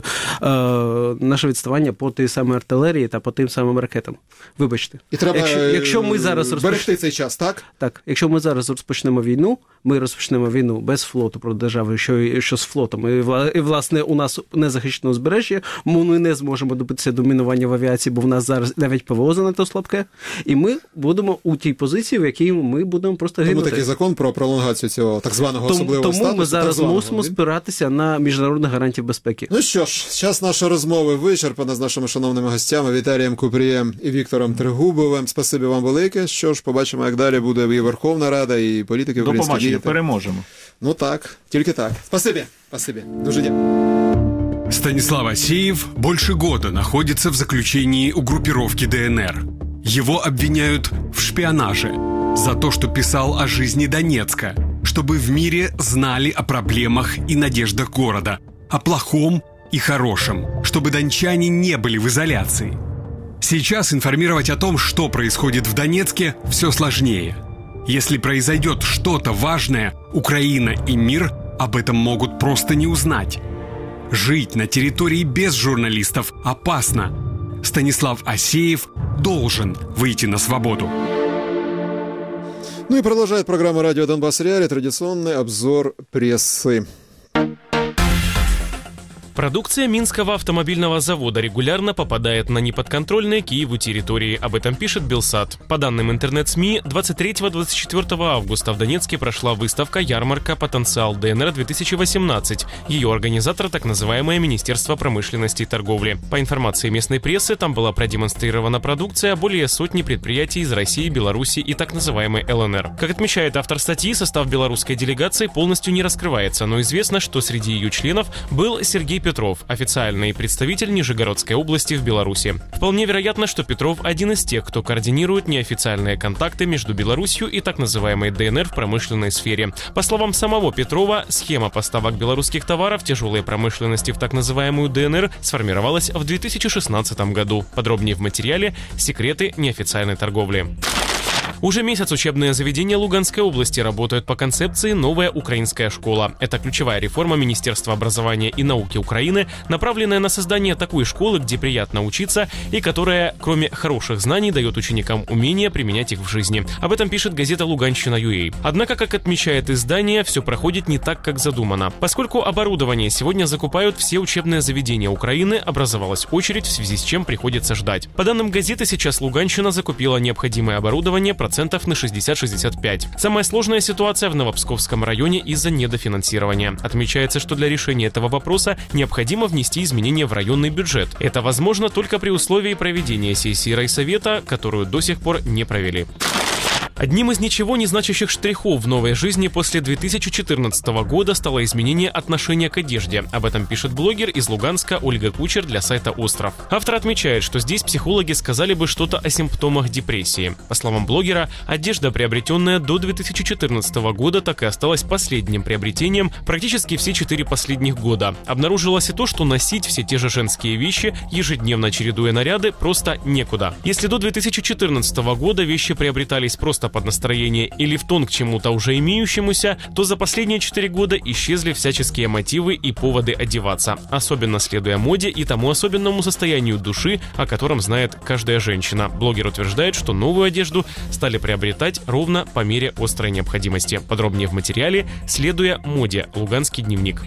наше відставання по тій самій артилерії та по тим самим ракетам. Вибачте. І треба якщо ми зараз берегти цей час, так? Так. Якщо ми зараз розпочнемо війну, ми розпочнемо війну без флоту проти держави, що з флотом. І, власне, у нас не захищено узбережжя, ми не зможемо добитися домінування в авіації, бо в нас зараз навіть ПВО занадто слабке, і ми будемо у тій позиції, в якій ми будемо просто гинути. Тому такий закон про пролонгацію цього так званого особливого статусу. Тому ми зараз мусимо спиратися на міжнародних гарантій безпеки. Ну що ж, час нашої розмови вичерпана з нашими шановними гостями Віталієм Купрієм і Віктором Трегубовим. Спасибі вам велике. Що ж, побачимо, як далі буде і Верховна Рада, і політики українські діяти. До побачення, переможемо. Ну так, тільки так. Спасибі. Дуже дякую. Станислав Асеев больше года находится в заключении у группировки ДНР. Его обвиняют в шпионаже за то, что писал о жизни Донецка, чтобы в мире знали о проблемах и надеждах города, о плохом и хорошем, чтобы дончане не были в изоляции. Сейчас информировать о том, что происходит в Донецке, все сложнее. Если произойдет что-то важное, Украина и мир об этом могут просто не узнать. Жить на территории без журналистов опасно. Станислав Асеев должен выйти на свободу. Ну и продолжает программа «Радио Донбасс Реалии» традиционный обзор прессы. Продукция Минского автомобильного завода регулярно попадает на неподконтрольные Киеву территории. Об этом пишет Белсат. По данным интернет-СМИ, 23-24 августа в Донецке прошла выставка-ярмарка «Потенциал ДНР-2018». Ее организатор – так называемое Министерство промышленности и торговли. По информации местной прессы, там была продемонстрирована продукция более сотни предприятий из России, Беларуси и так называемой ЛНР. Как отмечает автор статьи, состав белорусской делегации полностью не раскрывается, но известно, что среди ее членов был Сергей Петров, официальный представитель Нижегородской области в Беларуси. Вполне вероятно, что Петров один из тех, кто координирует неофициальные контакты между Беларусью и так называемой ДНР в промышленной сфере. По словам самого Петрова, схема поставок белорусских товаров тяжелой промышленности в так называемую ДНР сформировалась в 2016 году. Подробнее в материале «Секреты неофициальной торговли». Уже месяц учебные заведения Луганской области работают по концепции «Новая украинская школа». Это ключевая реформа Министерства образования и науки Украины, направленная на создание такой школы, где приятно учиться и которая, кроме хороших знаний, дает ученикам умение применять их в жизни. Об этом пишет газета «Луганщина.ua». Однако, как отмечает издание, все проходит не так, как задумано. Поскольку оборудование сегодня закупают все учебные заведения Украины, образовалась очередь, в связи с чем приходится ждать. По данным газеты, сейчас Луганщина закупила необходимое оборудование процентов на 60-65. Самая сложная ситуация в Новопсковском районе из-за недофинансирования. Отмечается, что для решения этого вопроса необходимо внести изменения в районный бюджет. Это возможно только при условии проведения сессии райсовета, которую до сих пор не провели. Одним из ничего не значащих штрихов в новой жизни после 2014 года стало изменение отношения к одежде. Об этом пишет блогер из Луганска Ольга Кучер для сайта «Остров». Автор отмечает, что здесь психологи сказали бы что-то о симптомах депрессии. По словам блогера, одежда, приобретенная до 2014 года, так и осталась последним приобретением практически все 4 последних года. Обнаружилось и то, что носить все те же женские вещи, ежедневно чередуя наряды, просто некуда. Если до 2014 года вещи приобретались просто под настроение или в тон к чему-то уже имеющемуся, то за последние 4 года исчезли всяческие мотивы и поводы одеваться, особенно следуя моде и тому особенному состоянию души, о котором знает каждая женщина. Блогер утверждает, что новую одежду стали приобретать ровно по мере острой необходимости. Подробнее в материале «Следуя моде. Луганский дневник».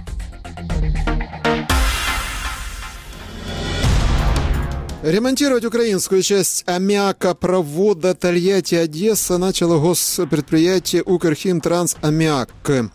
Ремонтировать украинскую часть аммиакопровода Тольятти-Одесса начало госпредприятие «Укрхимтрансаммиак».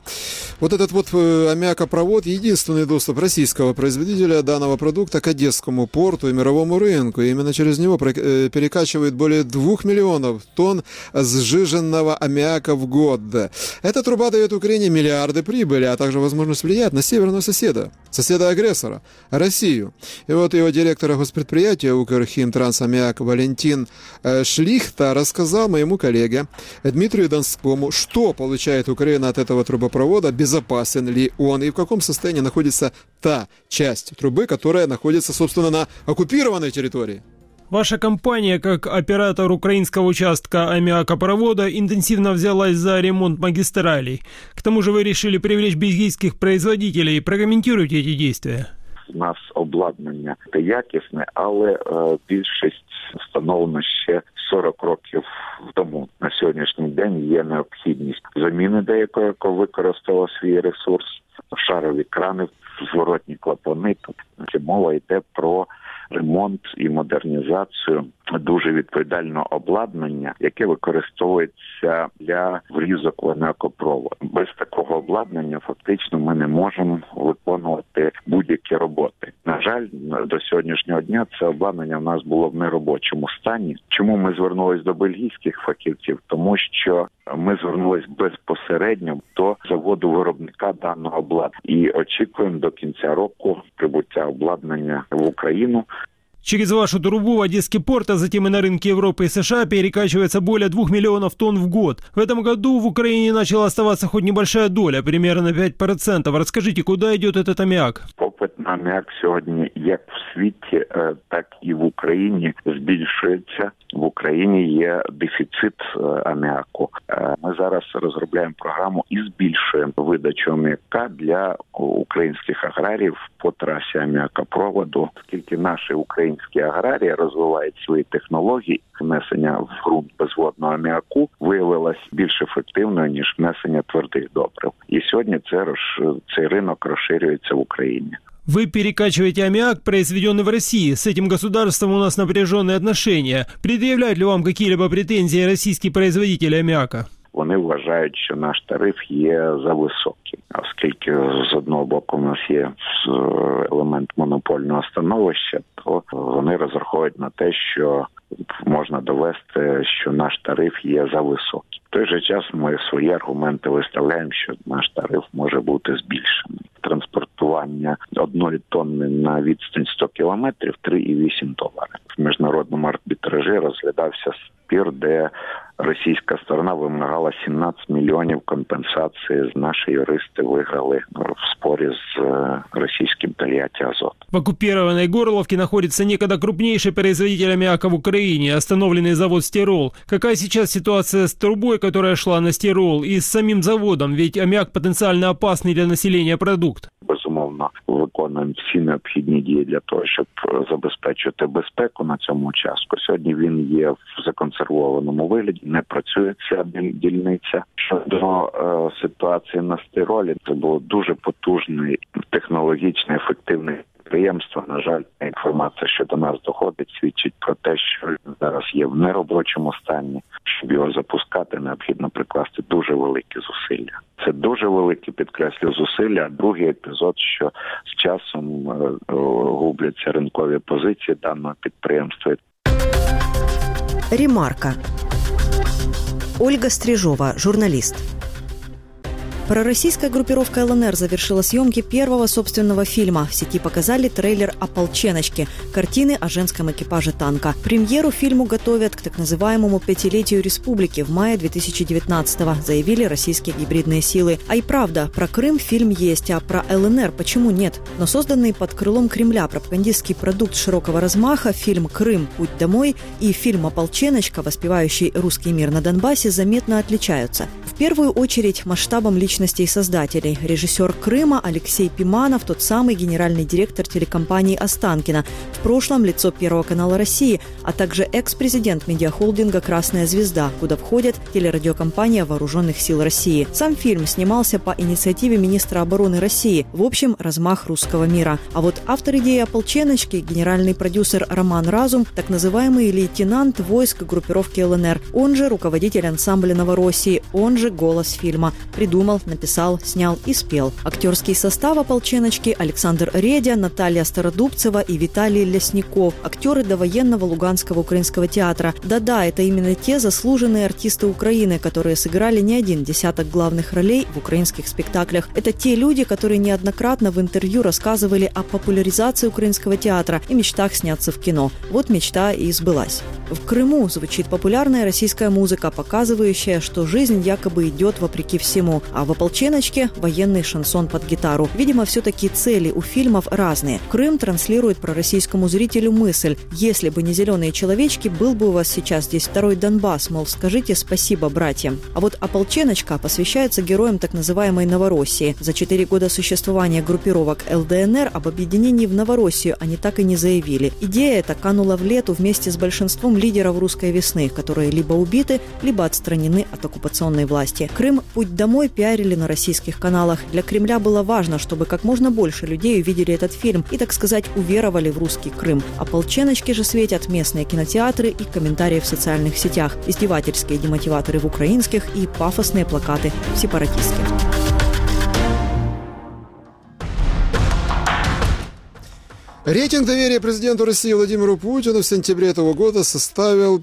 Вот этот вот аммиакопровод – единственный доступ российского производителя данного продукта к Одесскому порту и мировому рынку. И именно через него перекачивает более 2 миллионов тонн сжиженного аммиака в год. Эта труба дает Украине миллиарды прибыли, а также возможность влиять на северного соседа-агрессора – Россию. И вот его директора госпредприятия «Укрхимтрансаммиак» Валентин Шлихта рассказал моему коллеге Дмитрию Донскому, что получает Украина от этого трубопровода, безопасен ли он и в каком состоянии находится та часть трубы, которая находится, собственно, на оккупированной территории. Ваша компания, как оператор украинского участка аммиакопровода, интенсивно взялась за ремонт магистралей. К тому же вы решили привлечь бельгийских производителей. Прокомментируйте эти действия. У нас обладнання якісне, але більшість встановлено ще 40 років тому. На сьогоднішній день є необхідність заміни деякого, яка використала свій ресурс, шарові крани, зворотні клапани. Тут мова йде про ремонт і модернізацію дуже відповідального обладнання, яке використовується для врізок в амміакопровод. Без такого обладнання фактично ми не можемо виконувати будь-які роботи. На жаль, до сьогоднішнього дня це обладнання в нас було в неробочому стані. Чому ми звернулись до бельгійських фахівців? Тому що ми звернулись безпосередньо до заводу-виробника даного обладнання і очікуємо до кінця року прибуття обладнання в Україну. Через вашу трубу в Одесский порт, а затем и на рынке Европы и США перекачивается более 2 миллионов тонн в год. В этом году в Украине начала оставаться хоть небольшая доля, примерно 5%. Расскажите, куда идет этот аммиак? Попит на амміак сьогодні як в світі, так і в Україні збільшується. В Україні є дефіцит амміаку. Ми зараз розробляємо програму і збільшуємо видачу амміака для українських аграріїв по трасі амміакопроводу, оскільки наші українські аграрії розвивають свої технології. Внесення в ґрунт безводного амміаку виявилось більш ефективною, ніж внесення твердих добрив. І сьогодні цей ринок розширюється в Україні. Вы перекачиваете аммиак, произведенный в России. С этим государством у нас напряженные отношения. Предъявляют ли вам какие-либо претензии российские производители аммиака? Вони вважають, що наш тариф є зависокий, оскільки з одного боку у нас є елемент монопольного становища, то вони розраховують на те, що можна довести, що наш тариф є зависокий. В той же час ми свої аргументи виставляємо, що наш тариф може бути збільшений. Транспортування 1 тонни на відстань 100 кілометрів – $3,8. В міжнародному арбітражі розглядався спір, де російська сторона вимагала 17 мільйонів компенсації. Наші юристи виграли в спорі з російським Тольятти Азот. В оккупированной Горловке находится некогда крупнейший производитель аммиака в Украине, остановленный завод «Стирол». Какая сейчас ситуация с трубой, которая шла на «Стирол», и с самим заводом? Ведь аммиак потенциально опасный для населения продукт. Безумовно, виконуємо всі необхідні дії для того, щоб забезпечити безпеку на цьому участку. Сьогодні він є в законсервованому вигляді, не працює ця дільниця. Щодо ситуації на «Стиролі», це було дуже потужний, технологічно ефективний підприємство. На жаль, інформація, що до нас доходить, свідчить про те, що зараз є в неробочому стані. Щоб його запускати, необхідно прикласти дуже великі зусилля. Це дуже великі, підкреслю, зусилля. Другий епізод, що з часом губляться ринкові позиції даного підприємства. Ремарка. Ольга Стрижова, журналист. Пророссийская группировка ЛНР завершила съемки первого собственного фильма. В сети показали трейлер «Ополченочки» – картины о женском экипаже танка. Премьеру фильму готовят к так называемому «Пятилетию республики» в мае 2019-го, заявили российские гибридные силы. А и правда, про Крым фильм есть, а про ЛНР почему нет? Но созданный под крылом Кремля пропагандистский продукт широкого размаха фильм «Крым. Путь домой» и фильм «Ополченочка», воспевающий русский мир на Донбассе, заметно отличаются. В первую очередь масштабом личностей создателей. Режиссер «Крыма» Алексей Пиманов, тот самый генеральный директор телекомпании «Останкино», в прошлом лицо Первого канала России, а также экс-президент медиахолдинга «Красная звезда», куда входит телерадиокомпания Вооруженных сил России. Сам фильм снимался по инициативе министра обороны России. В общем, размах русского мира. А вот автор идеи «Ополченочки», генеральный продюсер Роман Разум, так называемый лейтенант войск группировки ЛНР, он же руководитель ансамбля «Новороссии», он же голос фильма. Придумал, написал, снял и спел. Актерский состав «Ополченочки» Александр Редя, Наталья Стародубцева и Виталий Лесников. Актеры довоенного Луганского украинского театра. Да-да, это именно те заслуженные артисты Украины, которые сыграли не один десяток главных ролей в украинских спектаклях. Это те люди, которые неоднократно в интервью рассказывали о популяризации украинского театра и мечтах сняться в кино. Вот мечта и сбылась. В Крыму звучит популярная российская музыка, показывающая, что жизнь якобы идет вопреки всему. А в «Ополченочке» военный шансон под гитару. Видимо, все-таки цели у фильмов разные. Крым транслирует пророссийскому зрителю мысль: если бы не зеленые человечки, был бы у вас сейчас здесь второй Донбасс, мол, скажите спасибо братьям. А вот «Ополченочка» посвящается героям так называемой Новороссии. За 4 года существования группировок ЛДНР об объединении в Новороссию они так и не заявили. Идея эта канула в лету вместе с большинством лидеров русской весны, которые либо убиты, либо отстранены от оккупационной власти. Крым «Путь домой» пиарили на российских каналах. Для Кремля было важно, чтобы как можно больше людей увидели этот фильм и, так сказать, уверовали в русский Крым. «Ополченочки» же светят местные кинотеатры и комментарии в социальных сетях, издевательские демотиваторы в украинских и пафосные плакаты в сепаратистских. Рейтинг доверия президенту России Владимиру Путину в сентябре этого года составил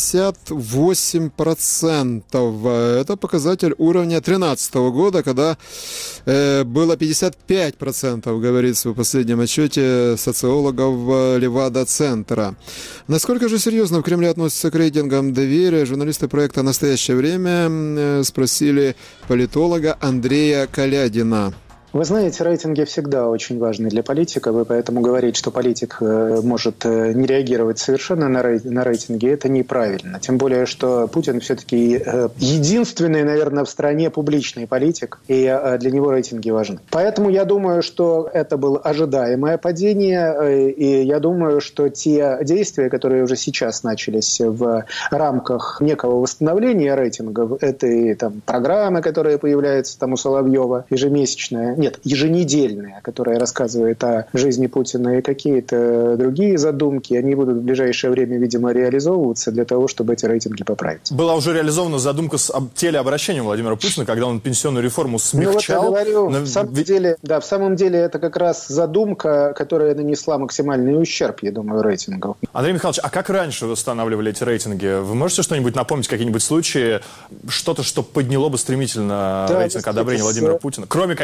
58%. Это показатель уровня 2013 года, когда было 55%, говорится в последнем отчете социологов Левада-центра. Насколько же серьезно в Кремле относятся к рейтингам доверия, журналисты проекта «Настоящее время» спросили политолога Андрея Калядина. Вы знаете, рейтинги всегда очень важны для политиков, и поэтому говорить, что политик может не реагировать совершенно на рейтинги, это неправильно. Тем более, что Путин все-таки единственный, наверное, в стране публичный политик, и для него рейтинги важны. Поэтому я думаю, что это было ожидаемое падение, и я думаю, что те действия, которые уже сейчас начались в рамках некого восстановления рейтингов, это и там программы, которые появляются там у Соловьева ежемесячная, еженедельная, которая рассказывает о жизни Путина, и какие-то другие задумки, они будут в ближайшее время, видимо, реализовываться для того, чтобы эти рейтинги поправить. Была уже реализована задумка с телеобращением Владимира Путина, когда он пенсионную реформу смягчал. Ну, вот я говорю, в самом деле это как раз задумка, которая нанесла максимальный ущерб, я думаю, рейтингам. Андрей Михайлович, а как раньше восстанавливали эти рейтинги? Вы можете что-нибудь напомнить, какие-нибудь случаи, что-то, что подняло бы стремительно рейтинг одобрения Владимира Путина? Кроме, конечно,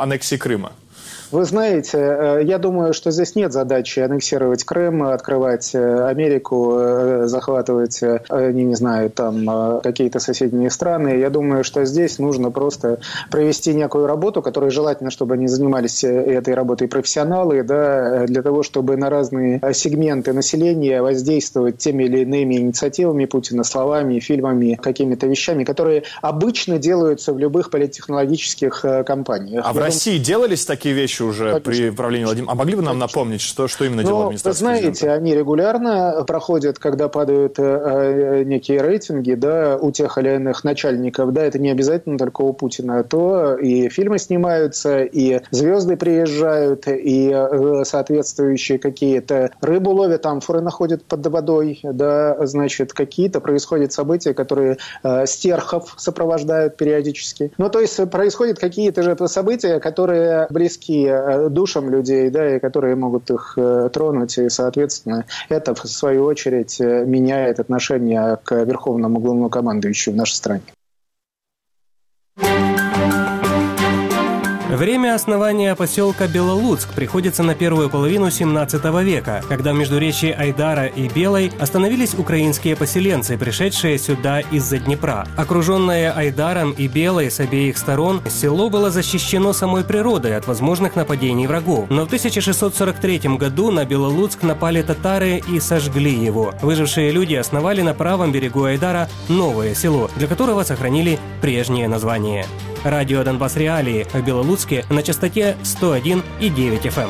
аннексии Крыма? Вы знаете, я думаю, что здесь нет задачи аннексировать Крым, открывать Америку, захватывать, не знаю, там какие-то соседние страны. Я думаю, что здесь нужно просто провести некую работу, которой желательно, чтобы они занимались этой работой профессионалы, да, для того, чтобы на разные сегменты населения воздействовать теми или иными инициативами Путина, словами, фильмами, какими-то вещами, которые обычно делаются в любых политтехнологических компаниях. А в России делались такие вещи уже при правлении Владимира? А могли бы нам напомнить, что именно делала администрация президента? Вы знаете, они регулярно проходят, когда падают некие рейтинги, да, у тех или иных начальников, да, это не обязательно только у Путина, то и фильмы снимаются, и звезды приезжают, и соответствующие какие-то рыбу ловят, амфоры находят под водой, да, значит, какие-то происходят события, которые стерхов сопровождают периодически. Ну, то есть происходят какие-то же события, которые близки душам людей, да, и которые могут их тронуть, и, соответственно, это, в свою очередь, меняет отношение к верховному главнокомандующему в нашей стране. Время основания поселка Белолуцк приходится на первую половину 17 века, когда в междуречии Айдара и Белой остановились украинские поселенцы, пришедшие сюда из-за Днепра. Окруженное Айдаром и Белой с обеих сторон, село было защищено самой природой от возможных нападений врагов. Но в 1643 году на Белолуцк напали татары и сожгли его. Выжившие люди основали на правом берегу Айдара новое село, для которого сохранили прежнее название. Радио «Донбасс Реалии» в Белолуцке на частоте 101,9 FM.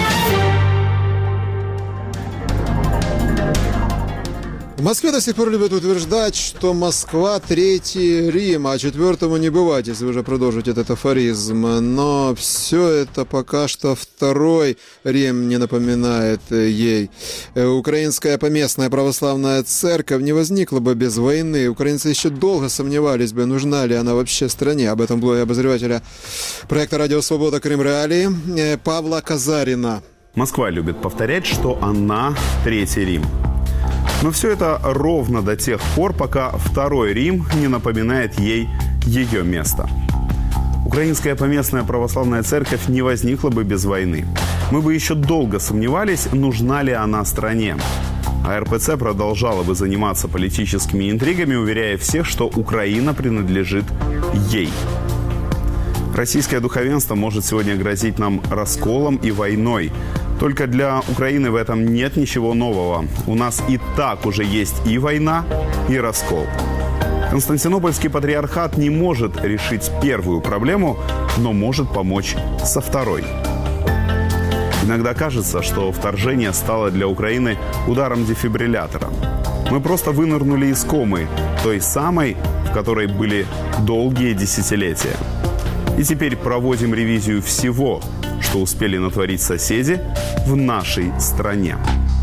В Москве до сих пор любят утверждать, что Москва – третий Рим, а четвертому не бывать, если вы уже продолжите этот афоризм. Но все это пока что второй Рим не напоминает ей. Украинская поместная православная церковь не возникла бы без войны. Украинцы еще долго сомневались бы, нужна ли она вообще стране. Об этом блоге обозревателя проекта «Радио Свобода. Крым Реалии» Павла Казарина. Москва любит повторять, что она третий Рим. Но все это ровно до тех пор, пока второй Рим не напоминает ей ее место. Украинская поместная православная церковь не возникла бы без войны. Мы бы еще долго сомневались, нужна ли она стране. А РПЦ продолжала бы заниматься политическими интригами, уверяя всех, что Украина принадлежит ей. Российское духовенство может сегодня грозить нам расколом и войной. Только для Украины в этом нет ничего нового. У нас и так уже есть и война, и раскол. Константинопольский патриархат не может решить первую проблему, но может помочь со второй. Иногда кажется, что вторжение стало для Украины ударом дефибриллятора. Мы просто вынырнули из комы, той самой, в которой были долгие десятилетия. И теперь проводим ревизию всего, что успели натворить соседи в нашей стране.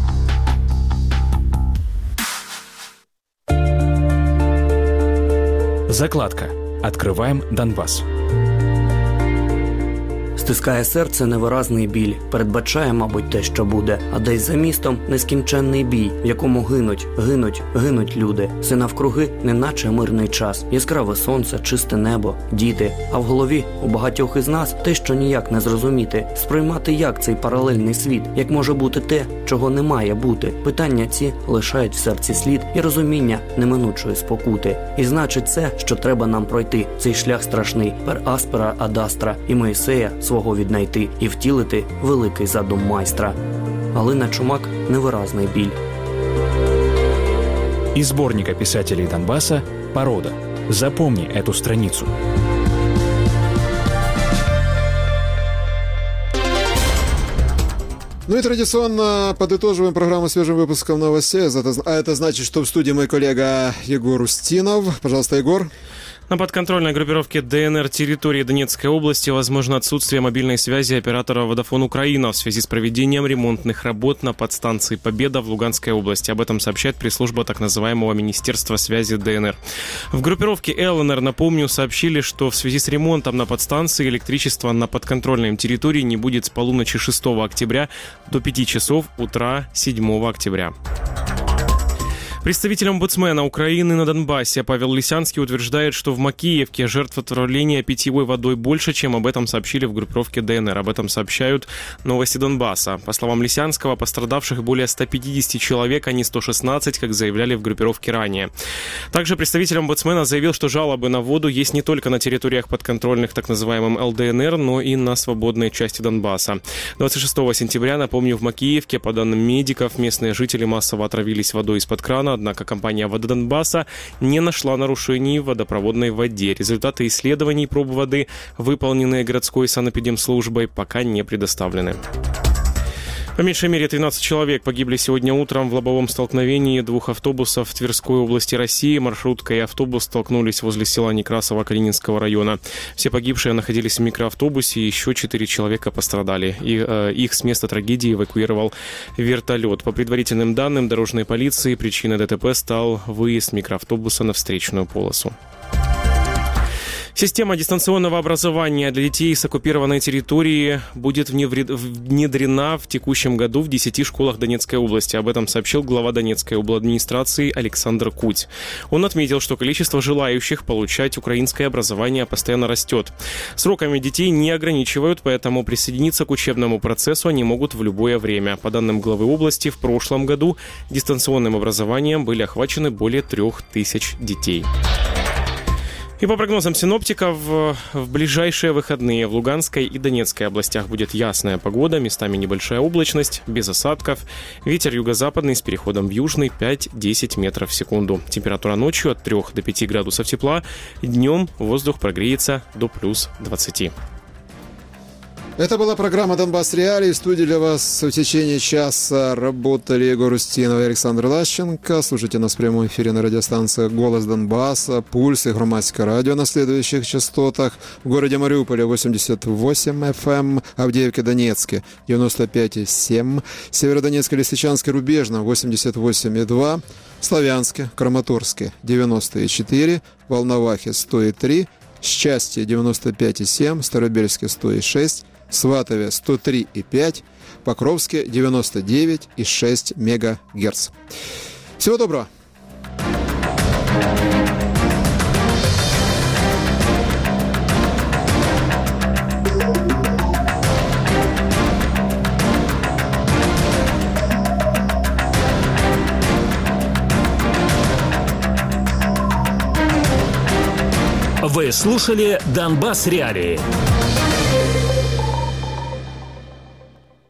Закладка. Открываем Донбасс. Стискає серце невиразний біль, передбачає, мабуть, те, що буде. А десь за містом нескінченний бій, в якому гинуть люди. Все навкруги, неначе мирний час. Яскраве сонце, чисте небо, діти. А в голові у багатьох із нас те, що ніяк не зрозуміти. Сприймати як цей паралельний світ, як може бути те, чого не має бути. Питання ці лишають в серці слід і розуміння неминучої спокути. І значить це, що треба нам пройти. Цей шлях страшний, пер аспера ад астра, і Моїсея свого віднайти і втілити великий задум майстра. Галина Чумак «Невиразний біль». Из сборника писателей Донбасса «Порода». Запомни эту страницу. Ну и традиционно подытоживаем программу свежим выпуском новостей. А это значит, что в студии мой коллега Егор Устинов. Пожалуйста, Егор. На подконтрольной группировке ДНР территории Донецкой области возможно отсутствие мобильной связи оператора Vodafone Украина в связи с проведением ремонтных работ на подстанции Победа в Луганской области. Об этом сообщает пресс-служба так называемого Министерства связи ДНР. В группировке ЛНР, напомню, сообщили, что в связи с ремонтом на подстанции электричество на подконтрольной им территории не будет с полуночи 6 октября до 5 часов утра 7 октября. Представитель омбудсмена Украины на Донбассе Павел Лисянский утверждает, что в Макеевке жертв отравления питьевой водой больше, чем об этом сообщили в группировке ДНР. Об этом сообщают «Новости Донбасса». По словам Лисянского, пострадавших более 150 человек, а не 116, как заявляли в группировке ранее. Также представитель омбудсмена заявил, что жалобы на воду есть не только на территориях подконтрольных так называемым ЛДНР, но и на свободной части Донбасса. 26 сентября, напомню, в Макеевке, по данным медиков, местные жители массово отравились водой из-под крана, однако компания «Вода Донбасса» не нашла нарушений в водопроводной воде. Результаты исследований проб воды, выполненные городской санэпидемслужбой, пока не предоставлены. По меньшей мере 13 человек погибли сегодня утром в лобовом столкновении двух автобусов в Тверской области России. Маршрутка и автобус столкнулись возле села Некрасово Калининского района. Все погибшие находились в микроавтобусе, еще 4 человека пострадали. Их с места трагедии эвакуировал вертолет. По предварительным данным дорожной полиции, причиной ДТП стал выезд микроавтобуса на встречную полосу. Система дистанционного образования для детей с оккупированной территории будет внедрена в текущем году в 10 школах Донецкой области. Об этом сообщил глава Донецкой обладминистрации Александр Куть. Он отметил, что количество желающих получать украинское образование постоянно растет. Сроками детей не ограничивают, поэтому присоединиться к учебному процессу они могут в любое время. По данным главы области, в прошлом году дистанционным образованием были охвачены более 3000 детей. И по прогнозам синоптиков, в ближайшие выходные в Луганской и Донецкой областях будет ясная погода, местами небольшая облачность, без осадков. Ветер юго-западный с переходом в южный 5-10 метров в секунду. Температура ночью от 3 до 5 градусов тепла. Днем воздух прогреется до плюс 20. Это была программа «Донбасс Реалии». В студии для вас в течение часа работали Егор Устинов и Александр Лащенко. Слушайте нас в прямом эфире на радиостанциях «Голос Донбасса», «Пульс» и «Громадское радио» на следующих частотах. В городе Мариуполе 88 FM, Авдеевке, Донецке 95,7, Северодонецке, Лисичанске, Рубежном 88,2, Славянске, Краматорске 90,4, Волновахе 100,3, Счастье 95,7, Старобельске 100,6, Сватове 103,5, Покровске 99,6 МГц. Всего доброго! Вы слушали «Донбасс Реалии».